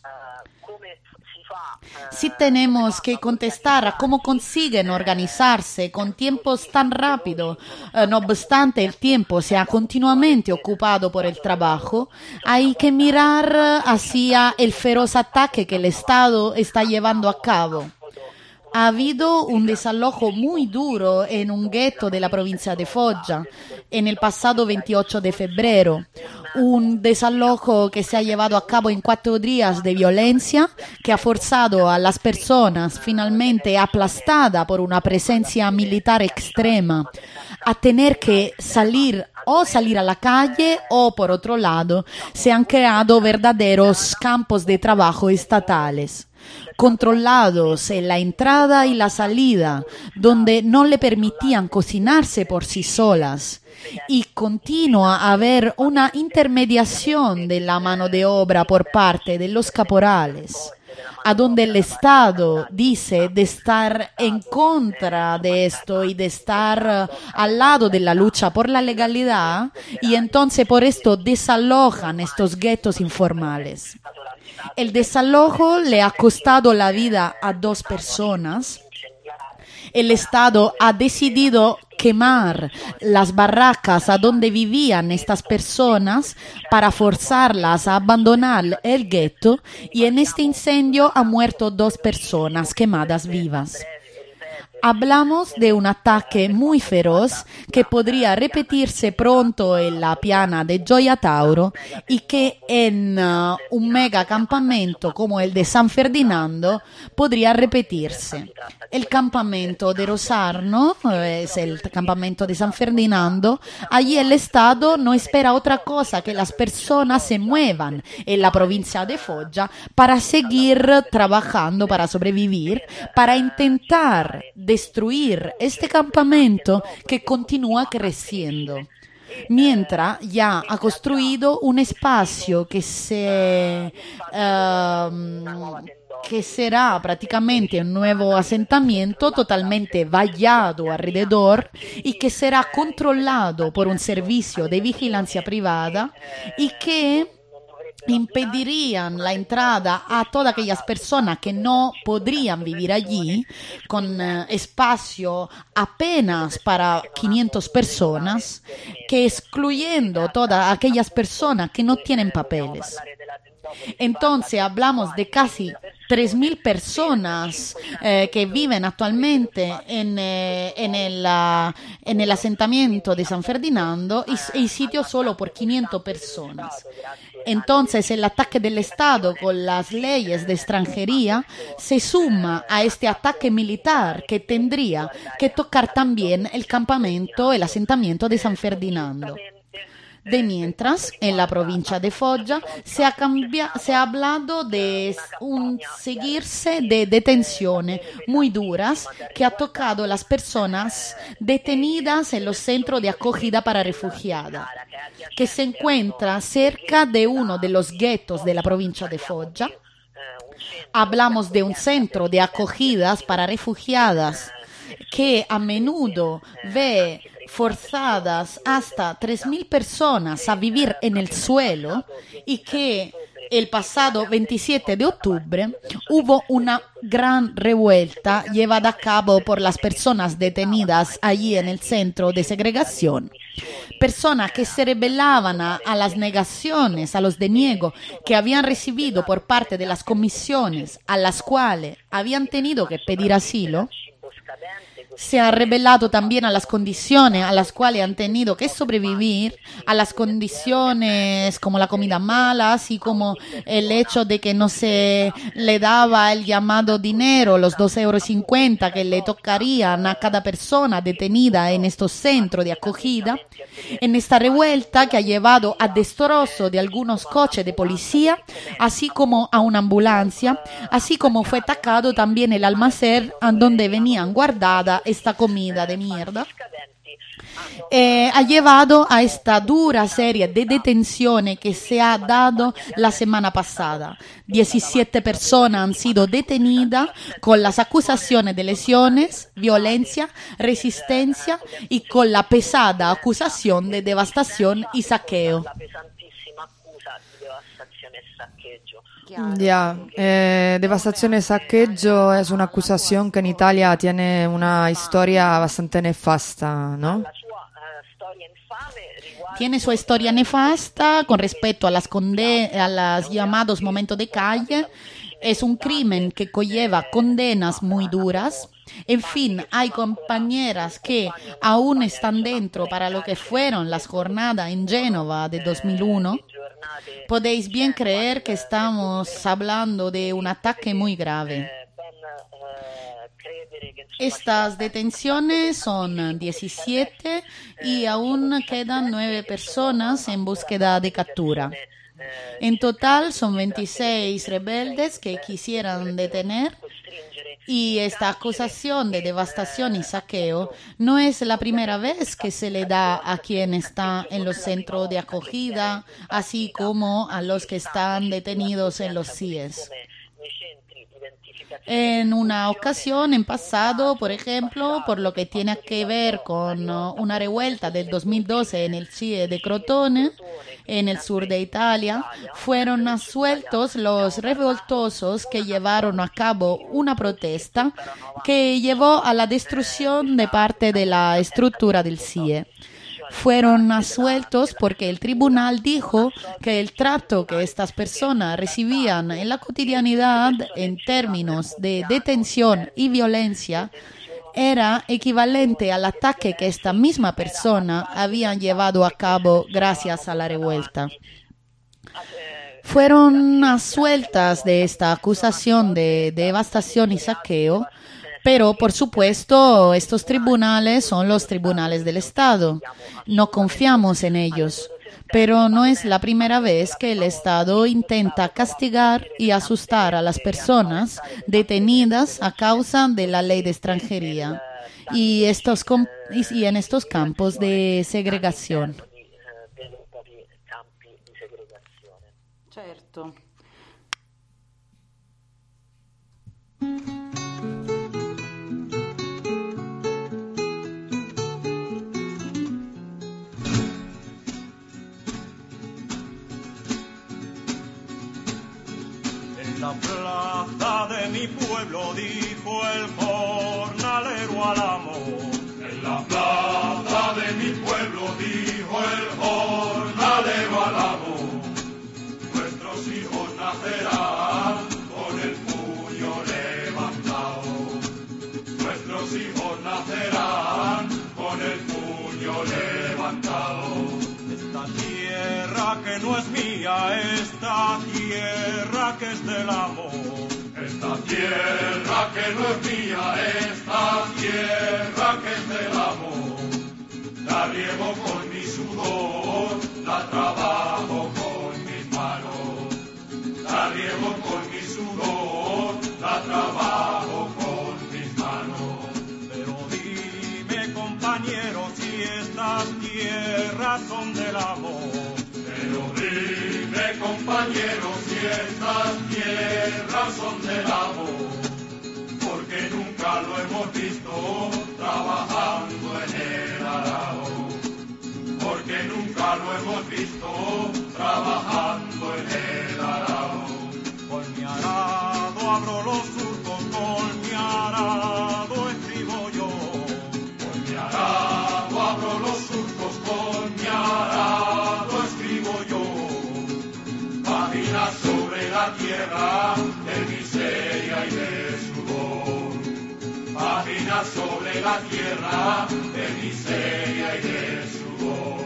Si tenemos que contestar a cómo consiguen organizarse con tiempos tan rápidos, no obstante el tiempo sea continuamente ocupado por el trabajo, hay que mirar hacia el feroz ataque que el Estado está llevando a cabo. Ha habido un desalojo muy duro en un gueto de la provincia de Foggia en el pasado 28 de febrero. Un desalojo que se ha llevado a cabo en 4 días de violencia que ha forzado a las personas finalmente aplastadas por una presencia militar extrema a tener que salir a la calle o, por otro lado, se han creado verdaderos campos de trabajo estatales, controlados en la entrada y la salida, donde no le permitían cocinarse por sí solas. Y continúa a haber una intermediación de la mano de obra por parte de los caporales, a donde el Estado dice de estar en contra de esto y de estar al lado de la lucha por la legalidad, y entonces por esto desalojan estos guetos informales. El desalojo le ha costado la vida a 2 personas. El Estado ha decidido quemar las barracas a donde vivían estas personas para forzarlas a abandonar el gueto, y en este incendio han muerto 2 personas quemadas vivas. Hablamos de un ataque muy feroz que podría repetirse pronto en la piana de Gioia Tauro y que en un mega campamento como el de San Ferdinando podría repetirse. El campamento de Rosarno es el campamento de San Ferdinando. Allí el Estado no espera otra cosa que las personas se muevan en la provincia de Foggia para seguir trabajando, para sobrevivir, para intentar destruir este campamento que continúa creciendo, mientras ya ha construido un espacio que será prácticamente un nuevo asentamiento totalmente vallado alrededor y que será controlado por un servicio de vigilancia privada y que impedirían la entrada a todas aquellas personas que no podrían vivir allí, con espacio apenas para 500 personas, que excluyendo todas aquellas personas que no tienen papeles. Entonces hablamos de casi 3.000 personas que viven actualmente en el asentamiento de San Ferdinando y sitio solo por 500 personas. Entonces el ataque del Estado con las leyes de extranjería se suma a este ataque militar que tendría que tocar también el campamento, el asentamiento de San Ferdinando. De mientras, en la provincia de Foggia se ha hablado de un seguirse de detenciones muy duras que ha tocado a las personas detenidas en los centros de acogida para refugiadas, que se encuentra cerca de uno de los guetos de la provincia de Foggia. Hablamos de un centro de acogidas para refugiadas que a menudo ve forzadas hasta 3.000 personas a vivir en el suelo y que el pasado 27 de octubre hubo una gran revuelta llevada a cabo por las personas detenidas allí en el centro de segregación. Personas que se rebelaban a las negaciones, a los deniegos que habían recibido por parte de las comisiones a las cuales habían tenido que pedir asilo. Se ha rebelado también a las condiciones a las cuales han tenido que sobrevivir, a las condiciones como la comida mala, así como el hecho de que no se le daba el llamado dinero, los 2,50 € que le tocarían a cada persona detenida en estos centros de acogida. En esta revuelta que ha llevado a destrozo de algunos coches de policía, así como a una ambulancia, así como fue atacado también el almacén donde venían guardadas esta comida de mierda, ha llevado a esta dura serie de detenciones que se ha dado la semana pasada. 17 personas han sido detenidas con las acusaciones de lesiones, violencia, resistencia y con la pesada acusación de devastación y saqueo. Ya, devastación y saqueo es una acusación que en Italia tiene una historia bastante nefasta, ¿no? Tiene su historia nefasta con respecto a las llamados momentos de calle. Es un crimen que conlleva condenas muy duras. En fin, hay compañeras que aún están dentro para lo que fueron las jornadas en Génova de 2001. Podéis bien creer que estamos hablando de un ataque muy grave. Estas detenciones son 17 y aún quedan 9 personas en búsqueda de captura. En total son 26 rebeldes que quisieran detener. Y esta acusación de devastación y saqueo no es la primera vez que se le da a quien está en los centros de acogida, así como a los que están detenidos en los CIES. En una ocasión, en pasado, por ejemplo, por lo que tiene que ver con una revuelta del 2012 en el CIE de Crotone, en el sur de Italia, fueron absueltos los revoltosos que llevaron a cabo una protesta que llevó a la destrucción de parte de la estructura del CIE. Fueron absueltos porque el tribunal dijo que el trato que estas personas recibían en la cotidianidad en términos de detención y violencia era equivalente al ataque que esta misma persona habían llevado a cabo gracias a la revuelta. Fueron absueltas de esta acusación de devastación y saqueo, pero por supuesto estos tribunales son los tribunales del Estado. No confiamos en ellos, pero no es la primera vez que el Estado intenta castigar y asustar a las personas detenidas a causa de la ley de extranjería y en estos campos de segregación. Certo. En la plaza de mi pueblo dijo el jornalero al amo. En la plaza de mi pueblo dijo el jornalero al amo. Nuestros hijos nacerán con el puño levantado. Nuestros hijos nacerán con el puño levantado. Esta tierra que no es mía, esta tierra que es del amo. Esta tierra que no es mía, esta tierra que es del amo. La riego con mi sudor, la trabajo con mis manos. La riego con mi sudor, la trabajo con mis manos. Pero dime, compañero, si estas tierras son del amo. Pero dime, compañero, si estas tierras son del amo. Porque nunca lo hemos visto trabajando en el arao. Porque nunca lo hemos visto trabajando en el arao. tierra de miseria y de sudor.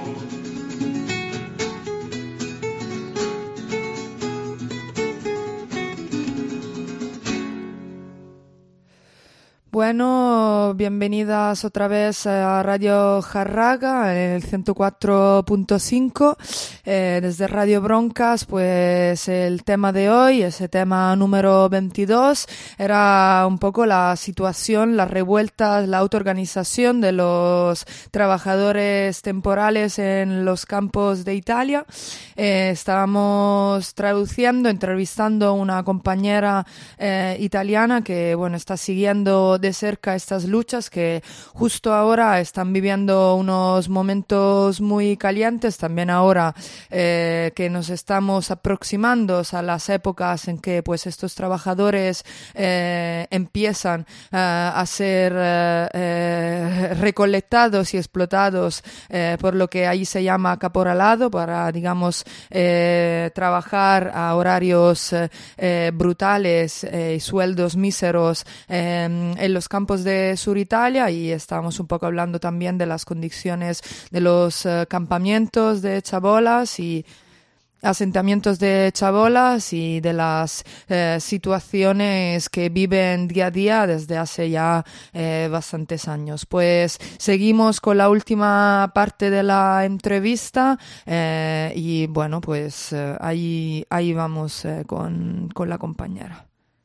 Bueno, bienvenidas otra vez a Radio Jarraga, en el 104.5. Desde Radio Broncas, pues el tema de hoy, ese tema número 22, era un poco la situación, las revueltas, la autoorganización de los trabajadores temporales en los campos de Italia. Estábamos traduciendo, entrevistando a una compañera italiana que, bueno, está siguiendo de cerca estas luchas que justo ahora están viviendo unos momentos muy calientes, también ahora que nos estamos aproximando a las épocas en que pues estos trabajadores empiezan a ser recolectados y explotados por lo que ahí se llama caporalado, para, digamos, trabajar a horarios brutales y sueldos míseros en los campos de Sur Italia, y estamos un poco hablando también de las condiciones de los campamentos de chabolas y asentamientos de chabolas y de las situaciones que viven día a día desde hace ya bastantes años. Pues seguimos con la última parte de la entrevista y bueno, pues ahí vamos con la compañera.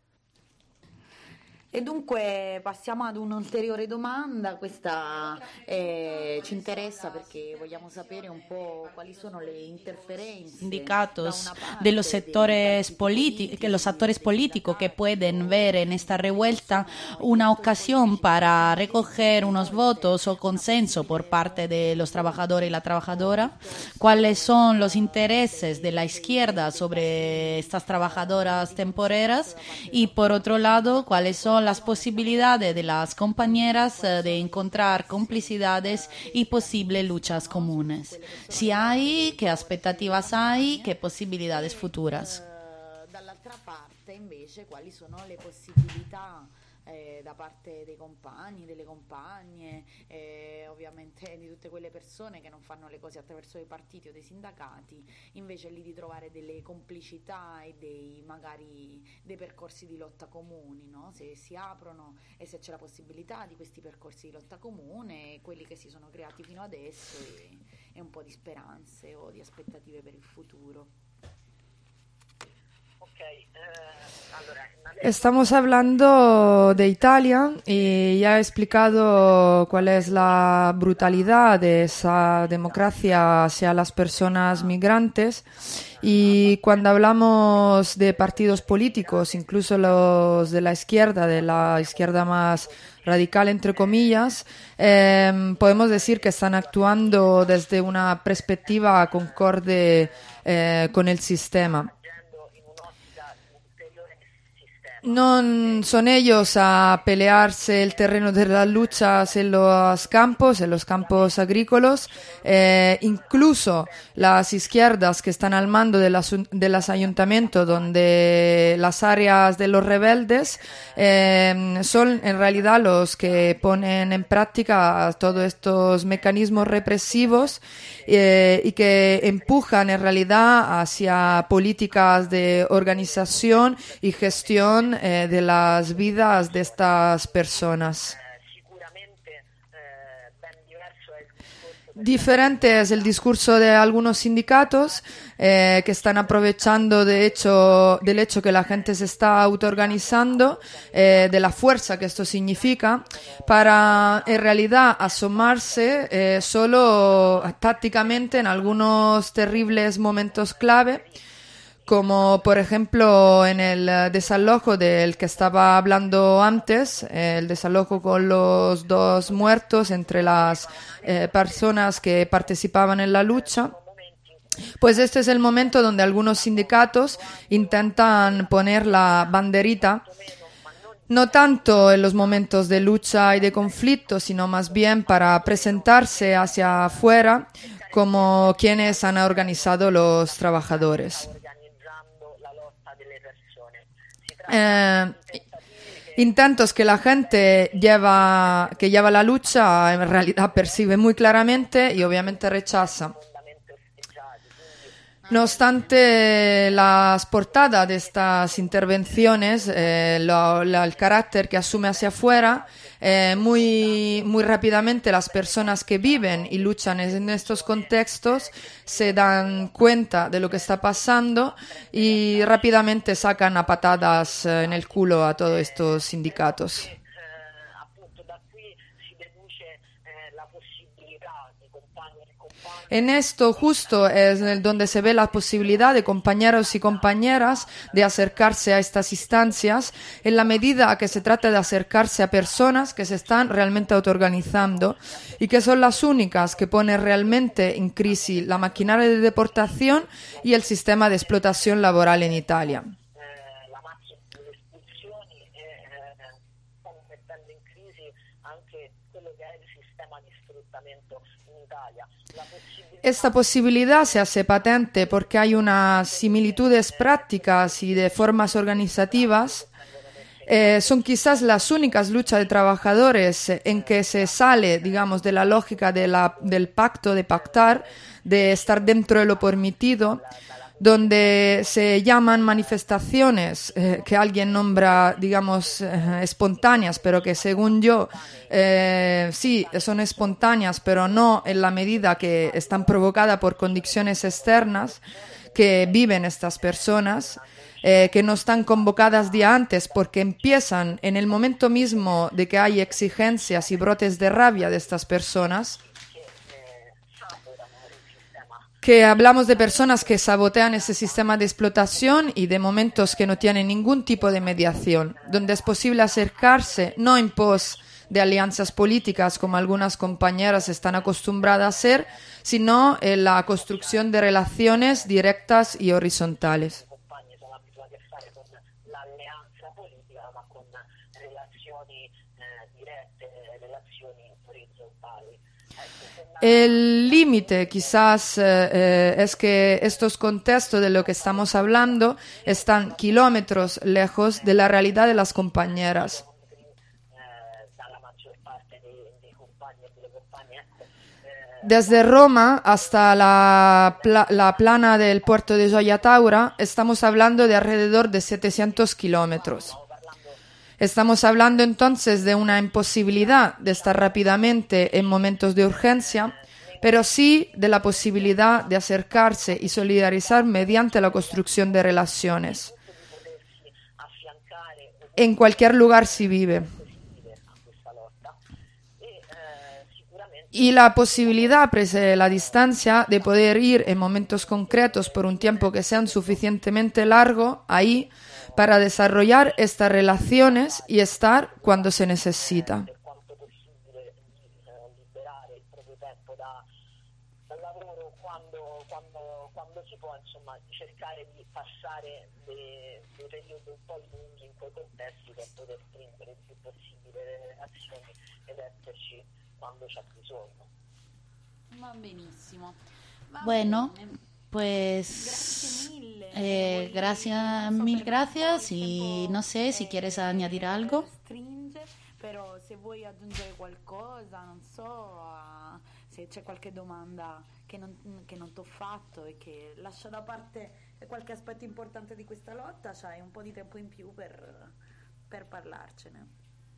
E dunque passiamo ad un'ulteriore domanda, questa ci interessa perché vogliamo sapere un po' quali sono le interferenze sindicatos de los sectores políticos, que los actores políticos que pueden ver en esta revuelta una ocasión para recoger unos votos o consenso por parte de los trabajadores y la trabajadora, cuáles son los intereses de la izquierda sobre estas trabajadoras temporeras y por otro lado cuáles son las posibilidades de las compañeras de encontrar complicidades y posibles luchas comunes. Si hay, qué expectativas hay, qué posibilidades futuras. Dall'altra parte invece quali sono le possibilità da parte dei compagni, delle compagne, ovviamente di tutte quelle persone che non fanno le cose attraverso dei partiti o dei sindacati, invece lì di trovare delle complicità e magari dei percorsi di lotta comuni, no? Se si aprono e se c'è la possibilità di questi percorsi di lotta comune, quelli che si sono creati fino adesso e un po' di speranze o di aspettative per il futuro. Estamos hablando de Italia y ya he explicado cuál es la brutalidad de esa democracia hacia las personas migrantes, y cuando hablamos de partidos políticos, incluso los de la izquierda más radical, entre comillas, podemos decir que están actuando desde una perspectiva concorde con el sistema. No son ellos a pelearse el terreno de las luchas en los campos agrícolas. Incluso las izquierdas que están al mando de los ayuntamientos, donde las áreas de los rebeldes son en realidad los que ponen en práctica todos estos mecanismos represivos y que empujan en realidad hacia políticas de organización y gestión de las vidas de estas personas. Diferente es el discurso de algunos sindicatos que están aprovechando del hecho que la gente se está autoorganizando, de la fuerza que esto significa, para en realidad asomarse solo tácticamente en algunos terribles momentos clave, como por ejemplo en el desalojo del que estaba hablando antes, el desalojo con los 2 muertos entre las personas que participaban en la lucha. Pues este es el momento donde algunos sindicatos intentan poner la banderita, no tanto en los momentos de lucha y de conflicto, sino más bien para presentarse hacia afuera como quienes han organizado los trabajadores. intentos que la gente que lleva la lucha en realidad percibe muy claramente y obviamente rechaza. No obstante, las portadas de estas intervenciones, el carácter que asume hacia afuera, muy rápidamente las personas que viven y luchan en estos contextos se dan cuenta de lo que está pasando y rápidamente sacan a patadas en el culo a todos estos sindicatos. En esto justo es donde se ve la posibilidad de compañeros y compañeras de acercarse a estas instancias en la medida que se trata de acercarse a personas que se están realmente autoorganizando y que son las únicas que ponen realmente en crisis la maquinaria de deportación y el sistema de explotación laboral en Italia. La macchina delle espulsioni stanno mettendo in crisi anche quello che è il sistema di sfruttamento in Italia. Esta posibilidad se hace patente porque hay unas similitudes prácticas y de formas organizativas. Son quizás las únicas luchas de trabajadores en que se sale, digamos, de la lógica del pacto, de pactar, de estar dentro de lo permitido, donde se llaman manifestaciones que alguien nombra, digamos, espontáneas, pero que según yo, sí, son espontáneas, pero no en la medida que están provocadas por condiciones externas que viven estas personas, que no están convocadas día antes porque empiezan en el momento mismo de que hay exigencias y brotes de rabia de estas personas, que hablamos de personas que sabotean ese sistema de explotación y de momentos que no tienen ningún tipo de mediación, donde es posible acercarse no en pos de alianzas políticas como algunas compañeras están acostumbradas a hacer, sino en la construcción de relaciones directas y horizontales. El límite quizás es que estos contextos de lo que estamos hablando están kilómetros lejos de la realidad de las compañeras. Desde Roma hasta la plana del puerto de Gioia Tauro estamos hablando de alrededor de 700 kilómetros. Estamos hablando entonces de una imposibilidad de estar rápidamente en momentos de urgencia, pero sí de la posibilidad de acercarse y solidarizar mediante la construcción de relaciones. En cualquier lugar se vive. Y la posibilidad, pese a la distancia, de poder ir en momentos concretos por un tiempo que sean suficientemente largo ahí, para desarrollar estas relaciones y estar cuando se necesita. Bueno, pues mil gracias y no sé si quieres añadir algo. Però se vuoi aggiungere qualcosa, non so, se c'è qualche domanda che non t'ho fatto e che lascia da parte qualche aspetto importante di questa lotta, c'hai un po' di tempo in più per parlarcene.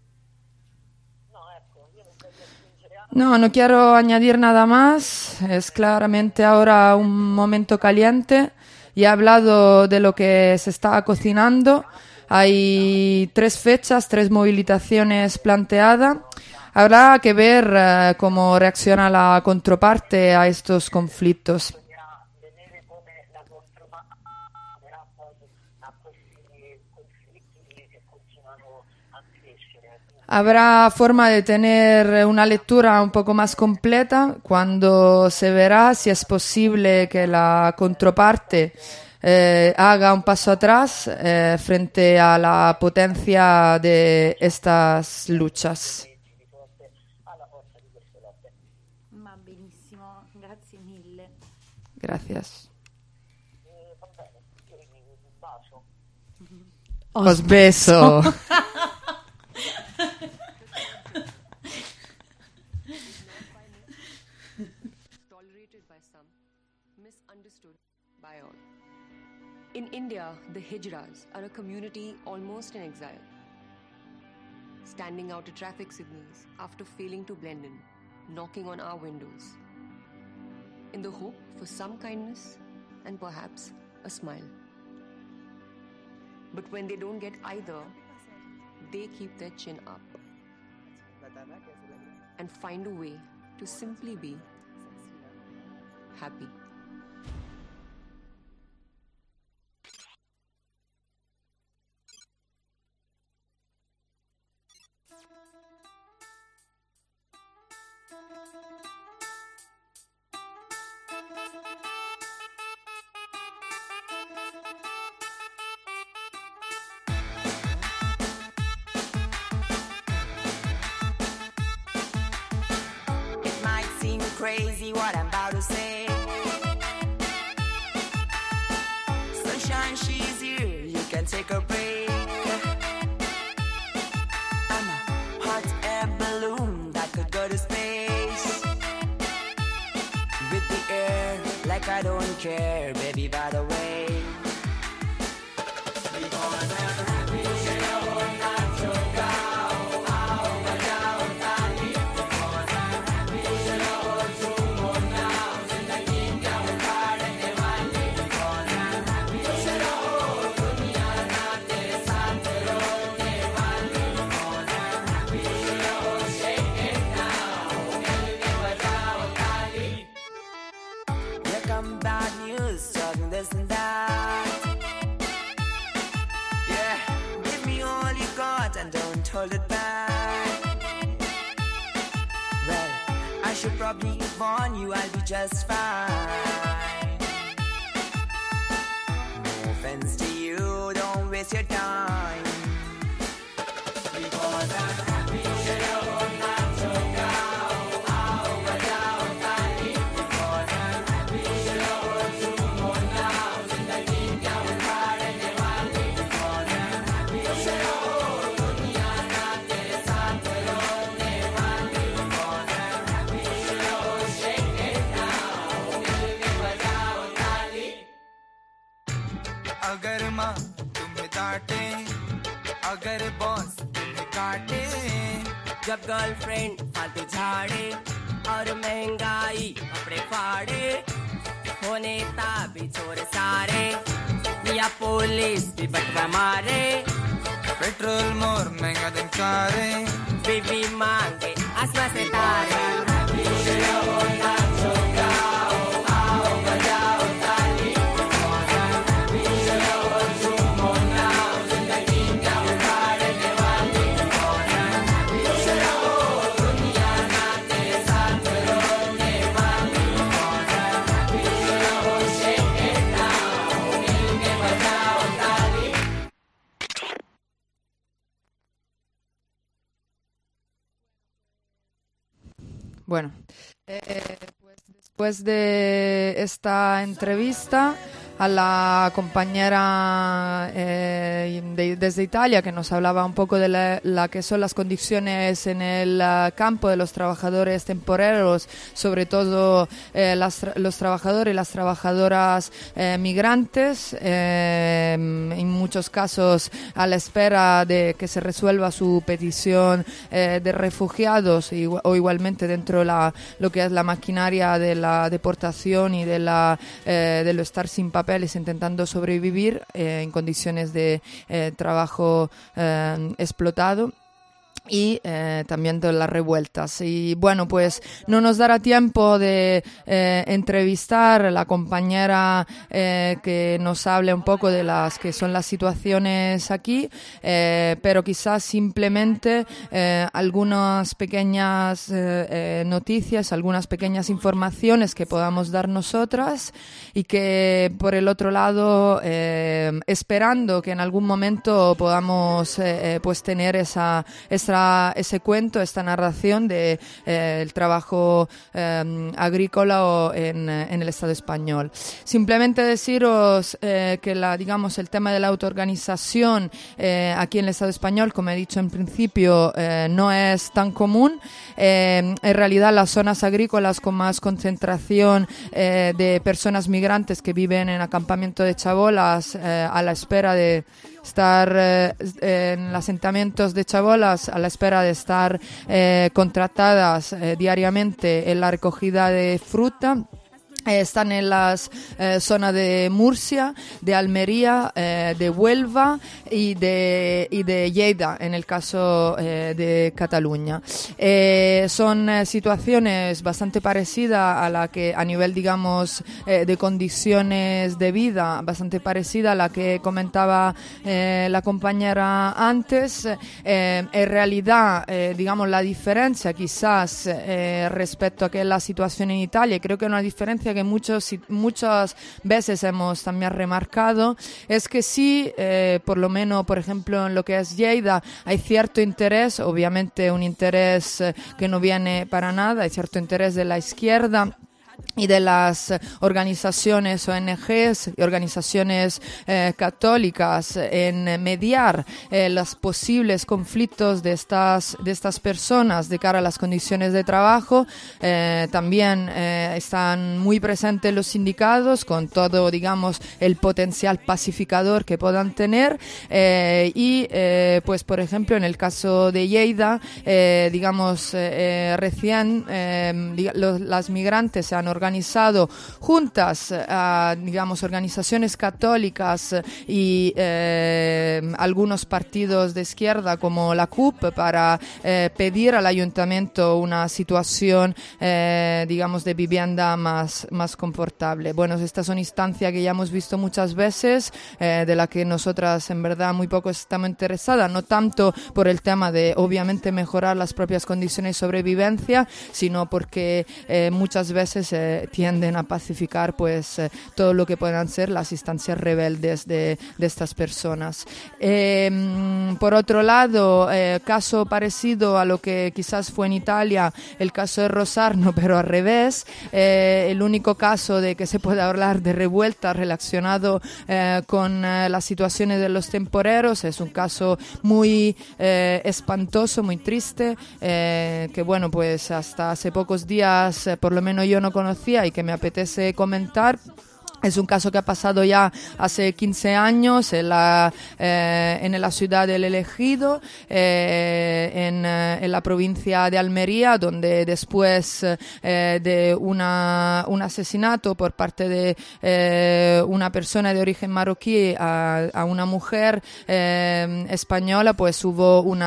No, no quiero añadir nada más. Es claramente ahora un momento caliente. Ya he hablado de lo que se está cocinando. Hay 3 fechas, 3 movilizaciones planteadas. Habrá que ver cómo reacciona la contraparte a estos conflictos. Habrá forma de tener una lectura un poco más completa cuando se verá si es posible que la contraparte haga un paso atrás frente a la potencia de estas luchas. Ma benissimo, grazie mille. Gracias. Os beso. some, misunderstood by all. In India, the Hijras are a community almost in exile, standing out at traffic signals after failing to blend in, knocking on our windows, in the hope for some kindness and perhaps a smile. But when they don't get either, they keep their chin up and find a way to simply be happy. Crazy what I'm about to say. Sunshine, she's here, you can take a break. I'm a hot air balloon that could go to space. With the air, like I don't care, baby, by the way. Hold it back. Well, I should probably warn you, I'll be just fine. No offense to you, don't waste your time. Because I'm happy, अगर माँ तुम्हें डांटे, अगर बॉस तुम्हें काटे, जब गर्लफ्रेंड फालतू झाड़े और महंगाई कपड़े फाड़े, हो नेता भी चोर सारे या पुलिस भी बटवा मारे, पेट्रोल मोर महंगा दिन कारे, बीवी मांगे आसमां से तारे. Bueno, pues después de esta entrevista a la compañera desde Italia, que nos hablaba un poco de la que son las condiciones en el campo de los trabajadores temporeros, sobre todo los trabajadores y las trabajadoras migrantes, en muchos casos a la espera de que se resuelva su petición de refugiados o igualmente dentro lo que es la maquinaria de la deportación y de lo estar sin papeles, intentando sobrevivir en condiciones de trabajo explotado. Y también de las revueltas. Y bueno, pues no nos dará tiempo de entrevistar a la compañera que nos hable un poco de las que son las situaciones aquí, pero quizás simplemente algunas pequeñas noticias, algunas pequeñas informaciones que podamos dar nosotras, y que por el otro lado esperando que en algún momento podamos pues tener esa ese cuento, esta narración de el trabajo agrícola en el Estado español. Simplemente deciros que el tema de la autoorganización aquí en el Estado español, como he dicho en principio, no es tan común. En realidad las zonas agrícolas con más concentración de personas migrantes que viven en acampamiento de chabolas a la espera de estar en los asentamientos de chabolas, a la espera de estar contratadas diariamente en la recogida de fruta. Están en las zonas de Murcia, de Almería, de Huelva y de Lleida, en el caso de Cataluña. Son situaciones bastante parecidas a la que, a nivel, digamos, de condiciones de vida, bastante parecida a la que comentaba la compañera antes. En realidad, digamos, la diferencia quizás respecto a que es la situación en Italia, creo que es una diferencia que muchas veces hemos también remarcado, es que sí, por lo menos, por ejemplo, en lo que es Lleida, hay cierto interés, obviamente un interés que no viene para nada, hay cierto interés de la izquierda y de las organizaciones ONGs y organizaciones católicas en mediar los posibles conflictos de estas personas de cara a las condiciones de trabajo. También están muy presentes los sindicatos con todo, digamos, el potencial pacificador que puedan tener pues por ejemplo en el caso de Lleida, recién las migrantes se han organizado juntas a, digamos, organizaciones católicas y algunos partidos de izquierda como la CUP para pedir al ayuntamiento una situación, digamos, de vivienda más confortable. Bueno, estas son instancias que ya hemos visto muchas veces, de la que nosotras en verdad muy poco estamos interesadas, no tanto por el tema de obviamente mejorar las propias condiciones de sobrevivencia, sino porque muchas veces tienden a pacificar pues todo lo que puedan ser las instancias rebeldes de estas personas. Por otro lado, caso parecido a lo que quizás fue en Italia, el caso de Rosarno, pero al revés, el único caso de que se puede hablar de revuelta relacionado con las situaciones de los temporeros, es un caso muy espantoso, muy triste, que bueno, pues hasta hace pocos días por lo menos yo no conocía y que me apetece comentar. Es un caso que ha pasado ya hace 15 años en la ciudad del Ejido, en la provincia de Almería, donde después de un asesinato por parte de una persona de origen marroquí a una mujer española, pues hubo un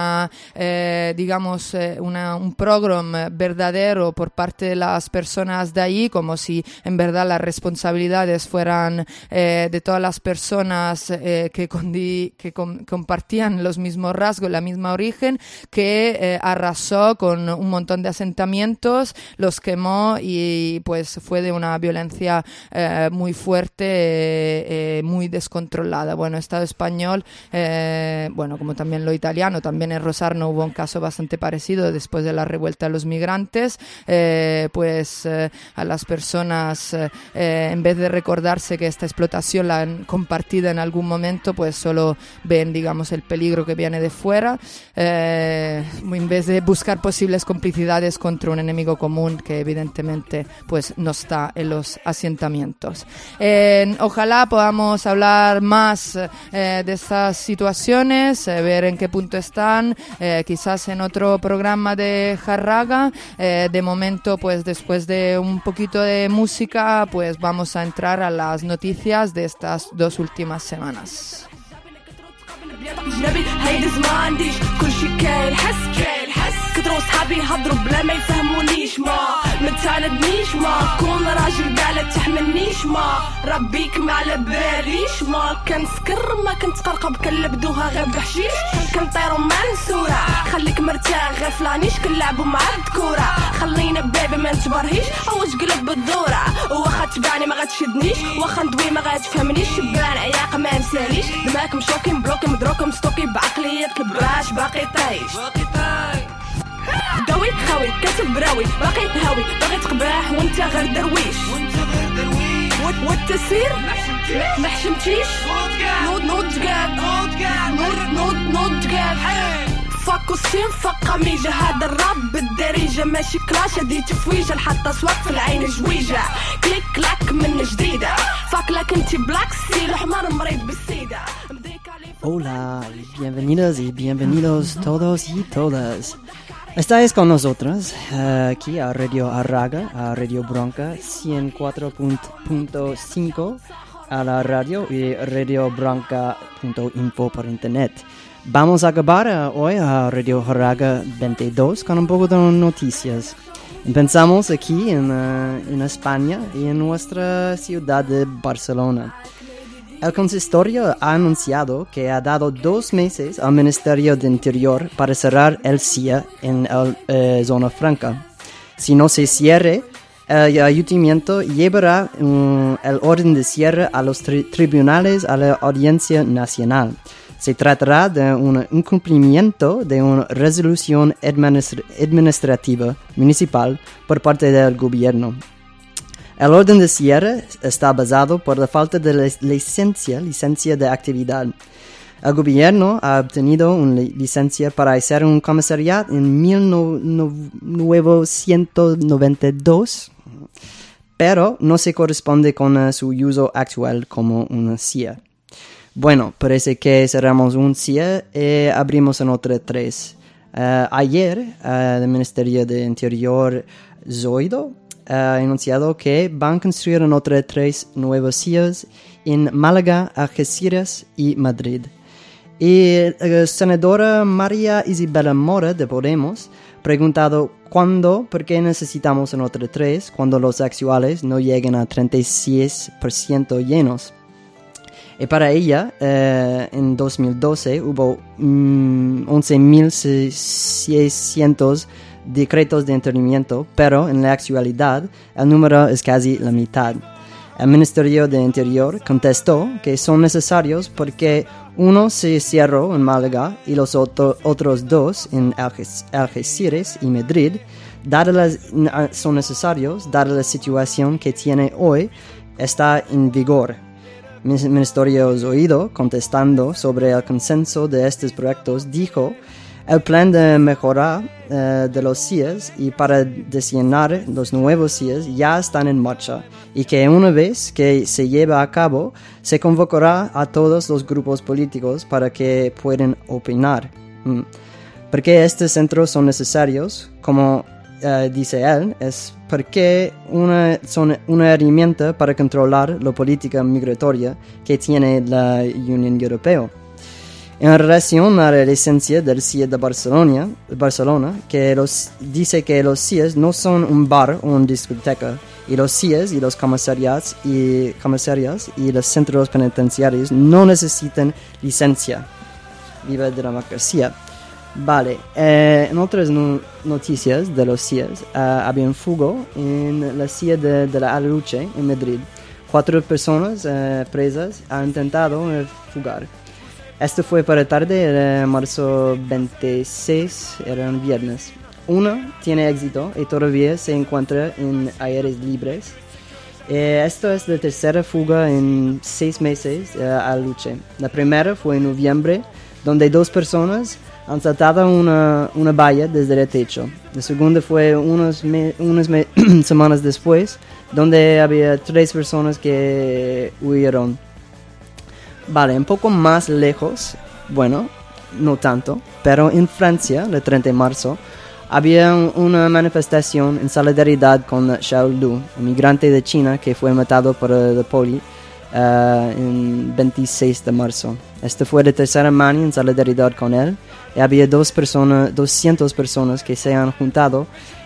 pogrom verdadero por parte de las personas de allí, como si en verdad las responsabilidades fueran de todas las personas que compartían los mismos rasgos, la misma origen, que arrasó con un montón de asentamientos, los quemó y pues fue de una violencia muy fuerte, muy descontrolada. Bueno, Estado español, como también lo italiano, también en Rosarno hubo un caso bastante parecido después de la revuelta de los migrantes, a las personas, en vez de recordarse que esta explotación la han compartida en algún momento, pues solo ven, digamos, el peligro que viene de fuera, en vez de buscar posibles complicidades contra un enemigo común que evidentemente pues no está en los asentamientos. Ojalá podamos hablar más de estas situaciones, ver en qué punto están, quizás en otro programa de Jarraga. De momento, pues después de un poquito de música, pues vamos a entrar a las noticias de estas 2 últimas semanas. كترو صحابي يهضروا بلا ما يفهمونيش ما تعاندنيش ما كون راجل قال لا تحملنيش ما ربيك ما على باليش ما كنسكر ما كنتقرقب كنلبدوها غير بحشيش كنطيروا مع نسورة خليك مرتاح غير فلانيش كنلعبوا مع الذكورة خلينا بيبي ما نتبرهيش اوش قلب بالدورة واخا غتبعني ما غتشدنيش واخا ندوي ما غتفهمنيش شبان عياق ما نساليش دماغك مشوكي مبلوكي مدروكي مستوكي بعقلية البراش باقي طايش قوي خاوي كاتب براوي باقي تهاوي باغي تقباح وانت غير درويش والتسير ما حشمتيش نوض تقال فاك السين فاك ميجا هذا الراب بالدارجة ماشي كلاش هادي تفويجة لحتى صوات في العين جويجة كليك كلاك من جديدة فاك لك انتي بلاك ستيل حمار مريض بالسيدة. Hola, bienvenidas y bienvenidos todos y todas. Estáis con nosotros aquí a Radio Arraga, a Radio Bronca 104.5 a la radio y radiobronca.info por internet. Vamos a acabar hoy a Radio Arraga 22 con un poco de noticias. Empezamos aquí en España y en nuestra ciudad de Barcelona. El consistorio ha anunciado que ha dado 2 meses al Ministerio de Interior para cerrar el CIA en la zona franca. Si no se cierre, el ayuntamiento llevará el orden de cierre a los tribunales a la Audiencia Nacional. Se tratará de un incumplimiento de una resolución administrativa municipal por parte del gobierno. El orden de cierre está basado por la falta de licencia de actividad. El gobierno ha obtenido una licencia para hacer un comisariado en 1992, pero no se corresponde con su uso actual como una CIA. Bueno, parece que cerramos un CIA y abrimos en otra 3. Ayer, el Ministerio de Interior Zoido ha anunciado que van a construir en otras 3 nuevos CIAs en Málaga, Algeciras y Madrid. Y la senadora María Isabela Mora de Podemos ha preguntado por qué necesitamos en otras 3 cuando los actuales no llegan a 36% llenos. Y para ella, en 2012 hubo 11.600 decretos de internamiento, pero en la actualidad el número es casi la mitad. El Ministerio de Interior contestó que son necesarios porque uno se cerró en Málaga y los otros 2 en Algeciras y Madrid. Son necesarios, dada la situación que tiene hoy, está en vigor. El Ministerio Zoido, contestando sobre el consenso de estos proyectos, dijo: el plan de mejora de los CIAs y para diseñar los nuevos CIAs ya están en marcha y que una vez que se lleve a cabo se convocará a todos los grupos políticos para que puedan opinar. ¿Por qué estos centros son necesarios? Como dice él, es porque son una herramienta para controlar la política migratoria que tiene la Unión Europea. En relación a la licencia del CIA de Barcelona, que dice que los CIAs no son un bar o una discoteca, y los CIAs y los comisarias y los centros penitenciarios no necesitan licencia. Viva la democracia. Vale, en otras noticias de los CIAs, había un fugo en la CIA de la Aluche en Madrid. 4 personas presas han intentado fugar. Esto fue para tarde, era marzo 26, era un viernes. Uno tiene éxito y todavía se encuentra en aires libres. Esto es la tercera fuga en 6 meses a Aluche. La primera fue en noviembre, donde 2 personas han saltado una valla desde el techo. La segunda fue unas semanas después, donde había 3 personas que huyeron. Vale, un poco más lejos, bueno, no tanto, pero en Francia, el 30 de marzo, había una manifestación en solidaridad con Xiaolu, un migrante de China que fue matado por la poli en 26 de marzo. Esta fue la tercera mano en solidaridad con él. Y había 200 personas que se han juntado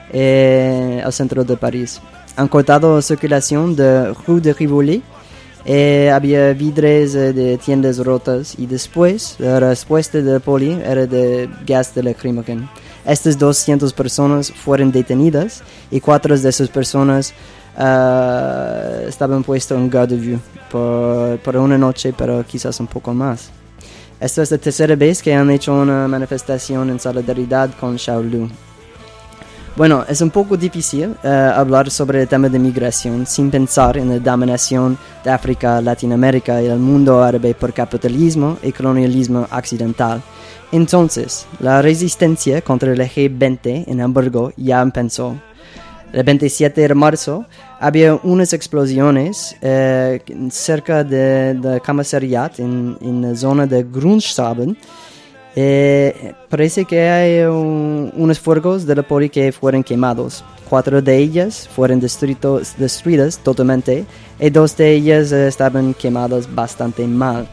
al centro de París. Han cortado la circulación de Rue de Rivoli. Había vidrios de tiendas rotas y después la respuesta de la poli era de gas de lacrimógeno. Estas 200 personas fueron detenidas y 4 de esas personas estaban puestos en garde vue por una noche, pero quizás un poco más. Esta es la tercera vez que han hecho una manifestación en solidaridad con Shaolu. Bueno, es un poco difícil hablar sobre el tema de migración sin pensar en la dominación de África, Latinoamérica y el mundo árabe por capitalismo y colonialismo occidental. Entonces, la resistencia contra el G20 en Hamburgo ya empezó. El 27 de marzo había unas explosiones cerca del comisariat en la zona de Grünstaben. Parece que hay unos fuegos de la poli que fueron quemados. 4 de ellas fueron destruidas totalmente y 2 de ellas estaban quemadas bastante mal.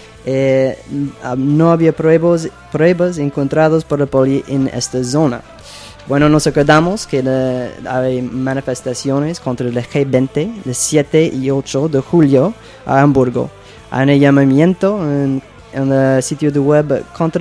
No había pruebas encontradas por la poli en esta zona. Bueno, nos acordamos que hay manifestaciones contra el G20 el 7 y 8 de julio a Hamburgo. Hay un llamamiento en el sitio de web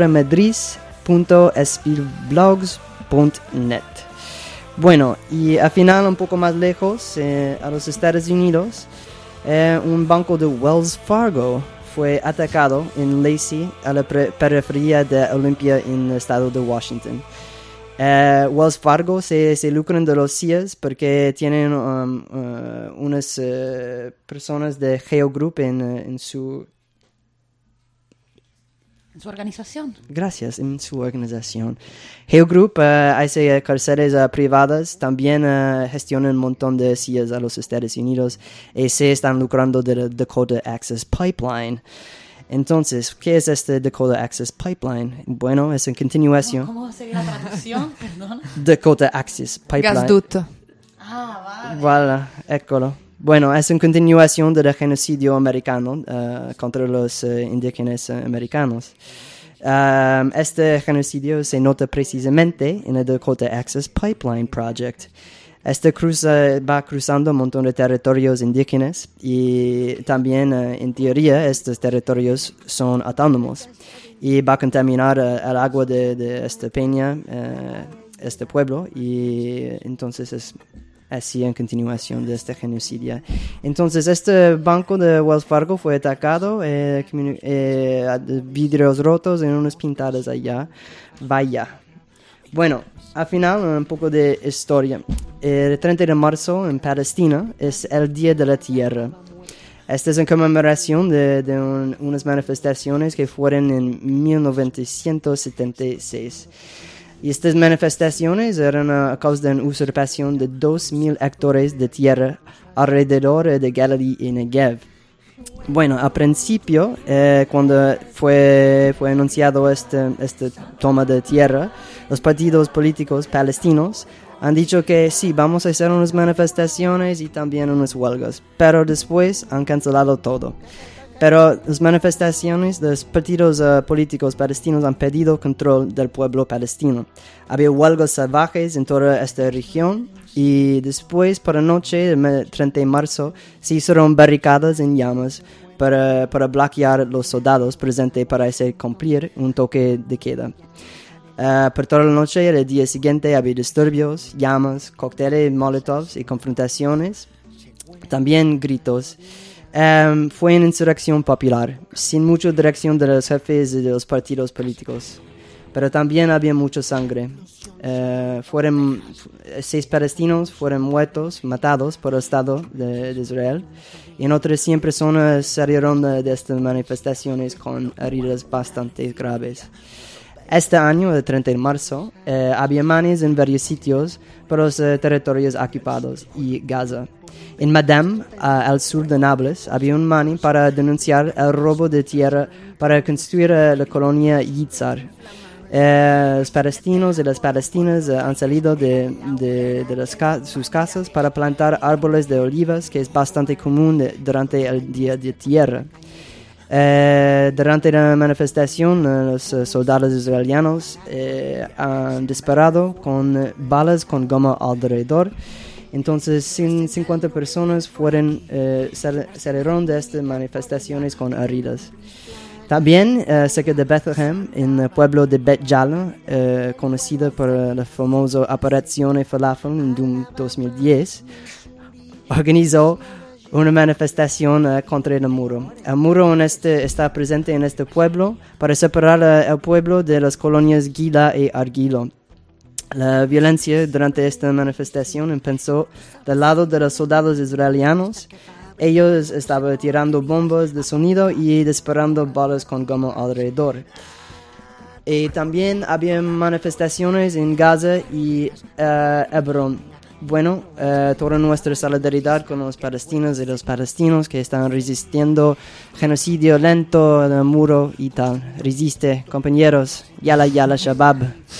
contramadrid.espilblogs.net. Bueno, y al final, un poco más lejos, a los Estados Unidos, un banco de Wells Fargo fue atacado en Lacey, a la periferia de Olympia en el estado de Washington. Wells Fargo se lucran de los CIAs porque tienen unas personas de Geo Group en su organización. Gracias, en su organización. Geo Group hace cárceles privadas, también gestiona un montón de CIAs a los Estados Unidos y se están lucrando del Dakota Access Pipeline. Entonces, ¿qué es este Dakota Access Pipeline? Bueno, es en continuación. ¿Cómo sería la traducción? Perdón. Dakota Access Pipeline. Gasducto. Vale. Voilà, écolo. Bueno, es en continuación del genocidio americano contra los indígenas americanos. Este genocidio se nota precisamente en el Dakota Access Pipeline Project. Este va cruzando un montón de territorios indígenas y también, en teoría, estos territorios son autónomos y va a contaminar el agua de esta peña, este pueblo, y entonces es así en continuación de este genocidio. Entonces, este banco de Wells Fargo fue atacado, vidrios rotos y unas pintadas allá. Vaya. Bueno, al final, un poco de historia. El 30 de marzo en Palestina es el Día de la Tierra. Esta es en conmemoración de unas manifestaciones que fueron en 1976. Y estas manifestaciones eran a causa de una usurpación de 2,000 hectáreas de tierra alrededor de Galilee y Negev. Bueno, al principio, cuando fue anunciado esta toma de tierra, los partidos políticos palestinos han dicho que sí, vamos a hacer unas manifestaciones y también unas huelgas, pero después han cancelado todo. Pero las manifestaciones de los partidos políticos palestinos han pedido control del pueblo palestino. Había huelgas salvajes en toda esta región y después, por la noche del 30 de marzo, se hicieron barricadas en llamas para bloquear a los soldados presentes para hacer cumplir un toque de queda. Por toda la noche, el día siguiente, había disturbios, llamas, cócteles molotovs y confrontaciones. También gritos. Fue una insurrección popular, sin mucha dirección de los jefes de los partidos políticos. Pero también había mucha sangre. 6 palestinos fueron matados por el Estado de Israel. Y otras 100 personas salieron de estas manifestaciones con heridas bastante graves. Este año, el 30 de marzo, había manes en varios sitios por los territorios ocupados y Gaza. En Madame, al sur de Nablus, había un mani para denunciar el robo de tierra para construir la colonia Yitzhar. Los palestinos y las palestinas han salido de sus casas para plantar árboles de olivas, que es bastante común durante el Día de Tierra. Durante la manifestación, los soldados israelianos han disparado con balas con goma alrededor. Entonces, 50 personas salieron de estas manifestaciones con heridas. También, cerca de Bethlehem, en el pueblo de Bet Jala, conocido por la famosa Operación Falafel en 2010, organizó una manifestación contra el muro. El muro está presente en este pueblo para separar el pueblo de las colonias Gila y Argilo. La violencia durante esta manifestación empezó del lado de los soldados israelianos. Ellos estaban tirando bombas de sonido y disparando balas con goma alrededor. Y también había manifestaciones en Gaza y Hebrón. Bueno, toda nuestra solidaridad con los palestinos y los palestinos que están resistiendo genocidio lento del muro y tal. Resiste, compañeros. Yala, yala, shabab.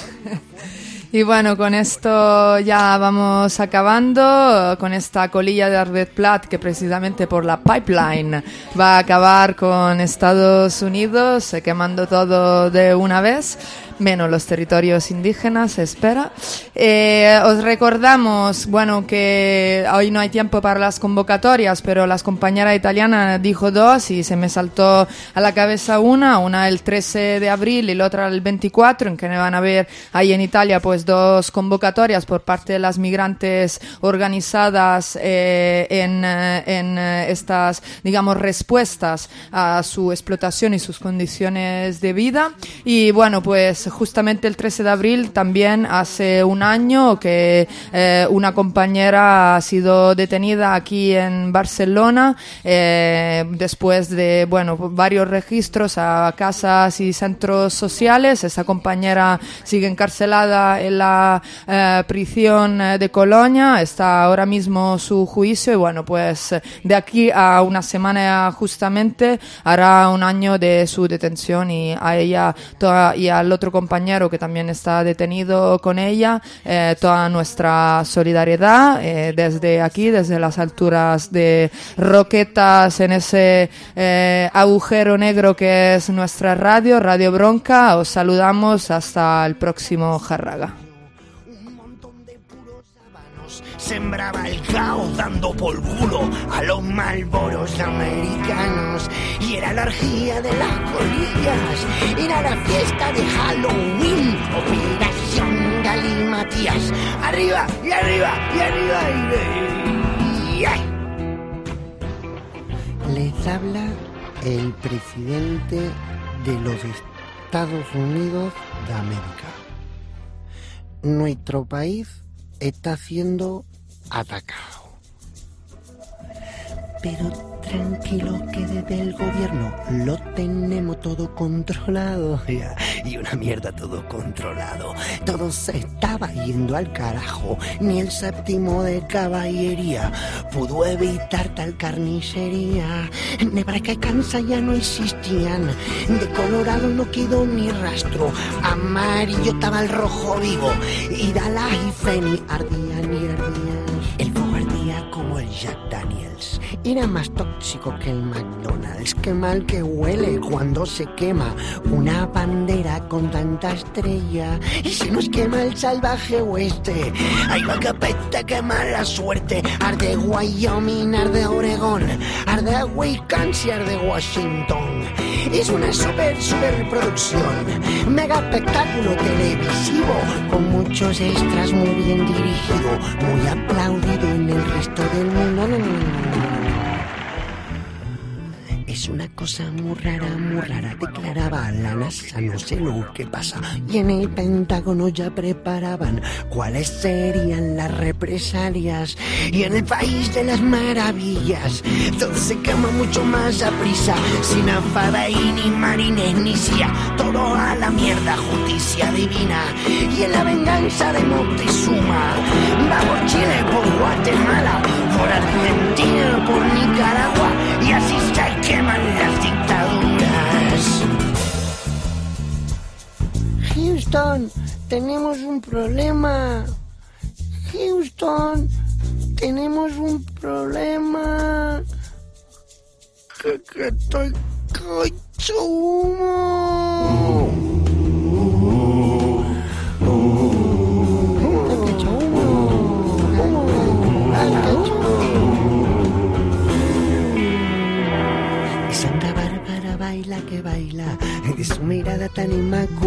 Y bueno, con esto ya vamos acabando, con esta colilla de Arbetplatt que precisamente por la pipeline va a acabar con Estados Unidos, quemando todo de una vez, menos los territorios indígenas, se espera. Os recordamos, bueno, que hoy no hay tiempo para las convocatorias, pero las compañeras italianas dijo dos y se me saltó a la cabeza una el 13 de abril y la otra el 24, en que van a haber ahí en Italia pues dos convocatorias por parte de las migrantes organizadas en estas, digamos, respuestas a su explotación y sus condiciones de vida. Y bueno, pues justamente el 13 de abril también hace un año que una compañera ha sido detenida aquí en Barcelona después de, bueno, varios registros a casas y centros sociales. Esa compañera sigue encarcelada en la prisión de Colonia, está ahora mismo su juicio y bueno, pues de aquí a una semana justamente hará un año de su detención y a ella y al otro compañero que también está detenido con ella, toda nuestra solidaridad desde aquí, desde las alturas de Roquetas, en ese agujero negro que es nuestra radio, Radio Bronca. Os saludamos hasta el próximo Jarraga. Sembraba el caos dando por culo a los malboros americanos. Y era la orgía de las colillas, era la fiesta de Halloween. Operación Galimatías, arriba y arriba y arriba y yeah. Les habla el presidente de los Estados Unidos de América. Nuestro país está siendo atacado. Pero tranquilo que desde el gobierno lo tenemos todo controlado. Y una mierda todo controlado. Todo se estaba yendo al carajo. Ni el séptimo de caballería pudo evitar tal carnicería. Nebraska y Kansas ya no existían. De Colorado no quedó ni rastro. Amarillo estaba el rojo vivo. Y Dallas y Feni ardían y ardían. El fuego ardía como el Jack Daniels. Era más tóxico que el McDonald's. Qué mal que huele cuando se quema una bandera con tanta estrella. Y se nos quema el salvaje oeste. Ay, va que peste, qué mala suerte. Arde Wyoming, arde Oregón, arde Wisconsin, arde Washington. Es una super producción, mega espectáculo televisivo con muchos extras, muy bien dirigido, muy aplaudido en el resto del mundo. Es una cosa muy rara, declaraba la NASA, no sé lo que pasa. Y en el Pentágono ya preparaban cuáles serían las represalias. Y en el país de las maravillas, todo se quema mucho más a prisa. Sin afada y ni marines ni CIA, todo a la mierda, justicia divina. Y en la venganza de Moctezuma, va por Chile, por Guatemala, por Argentina, por Nicaragua. Y así se queman las dictaduras. Houston, tenemos un problema. Houston, tenemos un problema. Que estoy hecho humo. Santa Bárbara baila que baila, de su mirada tan inmaculada.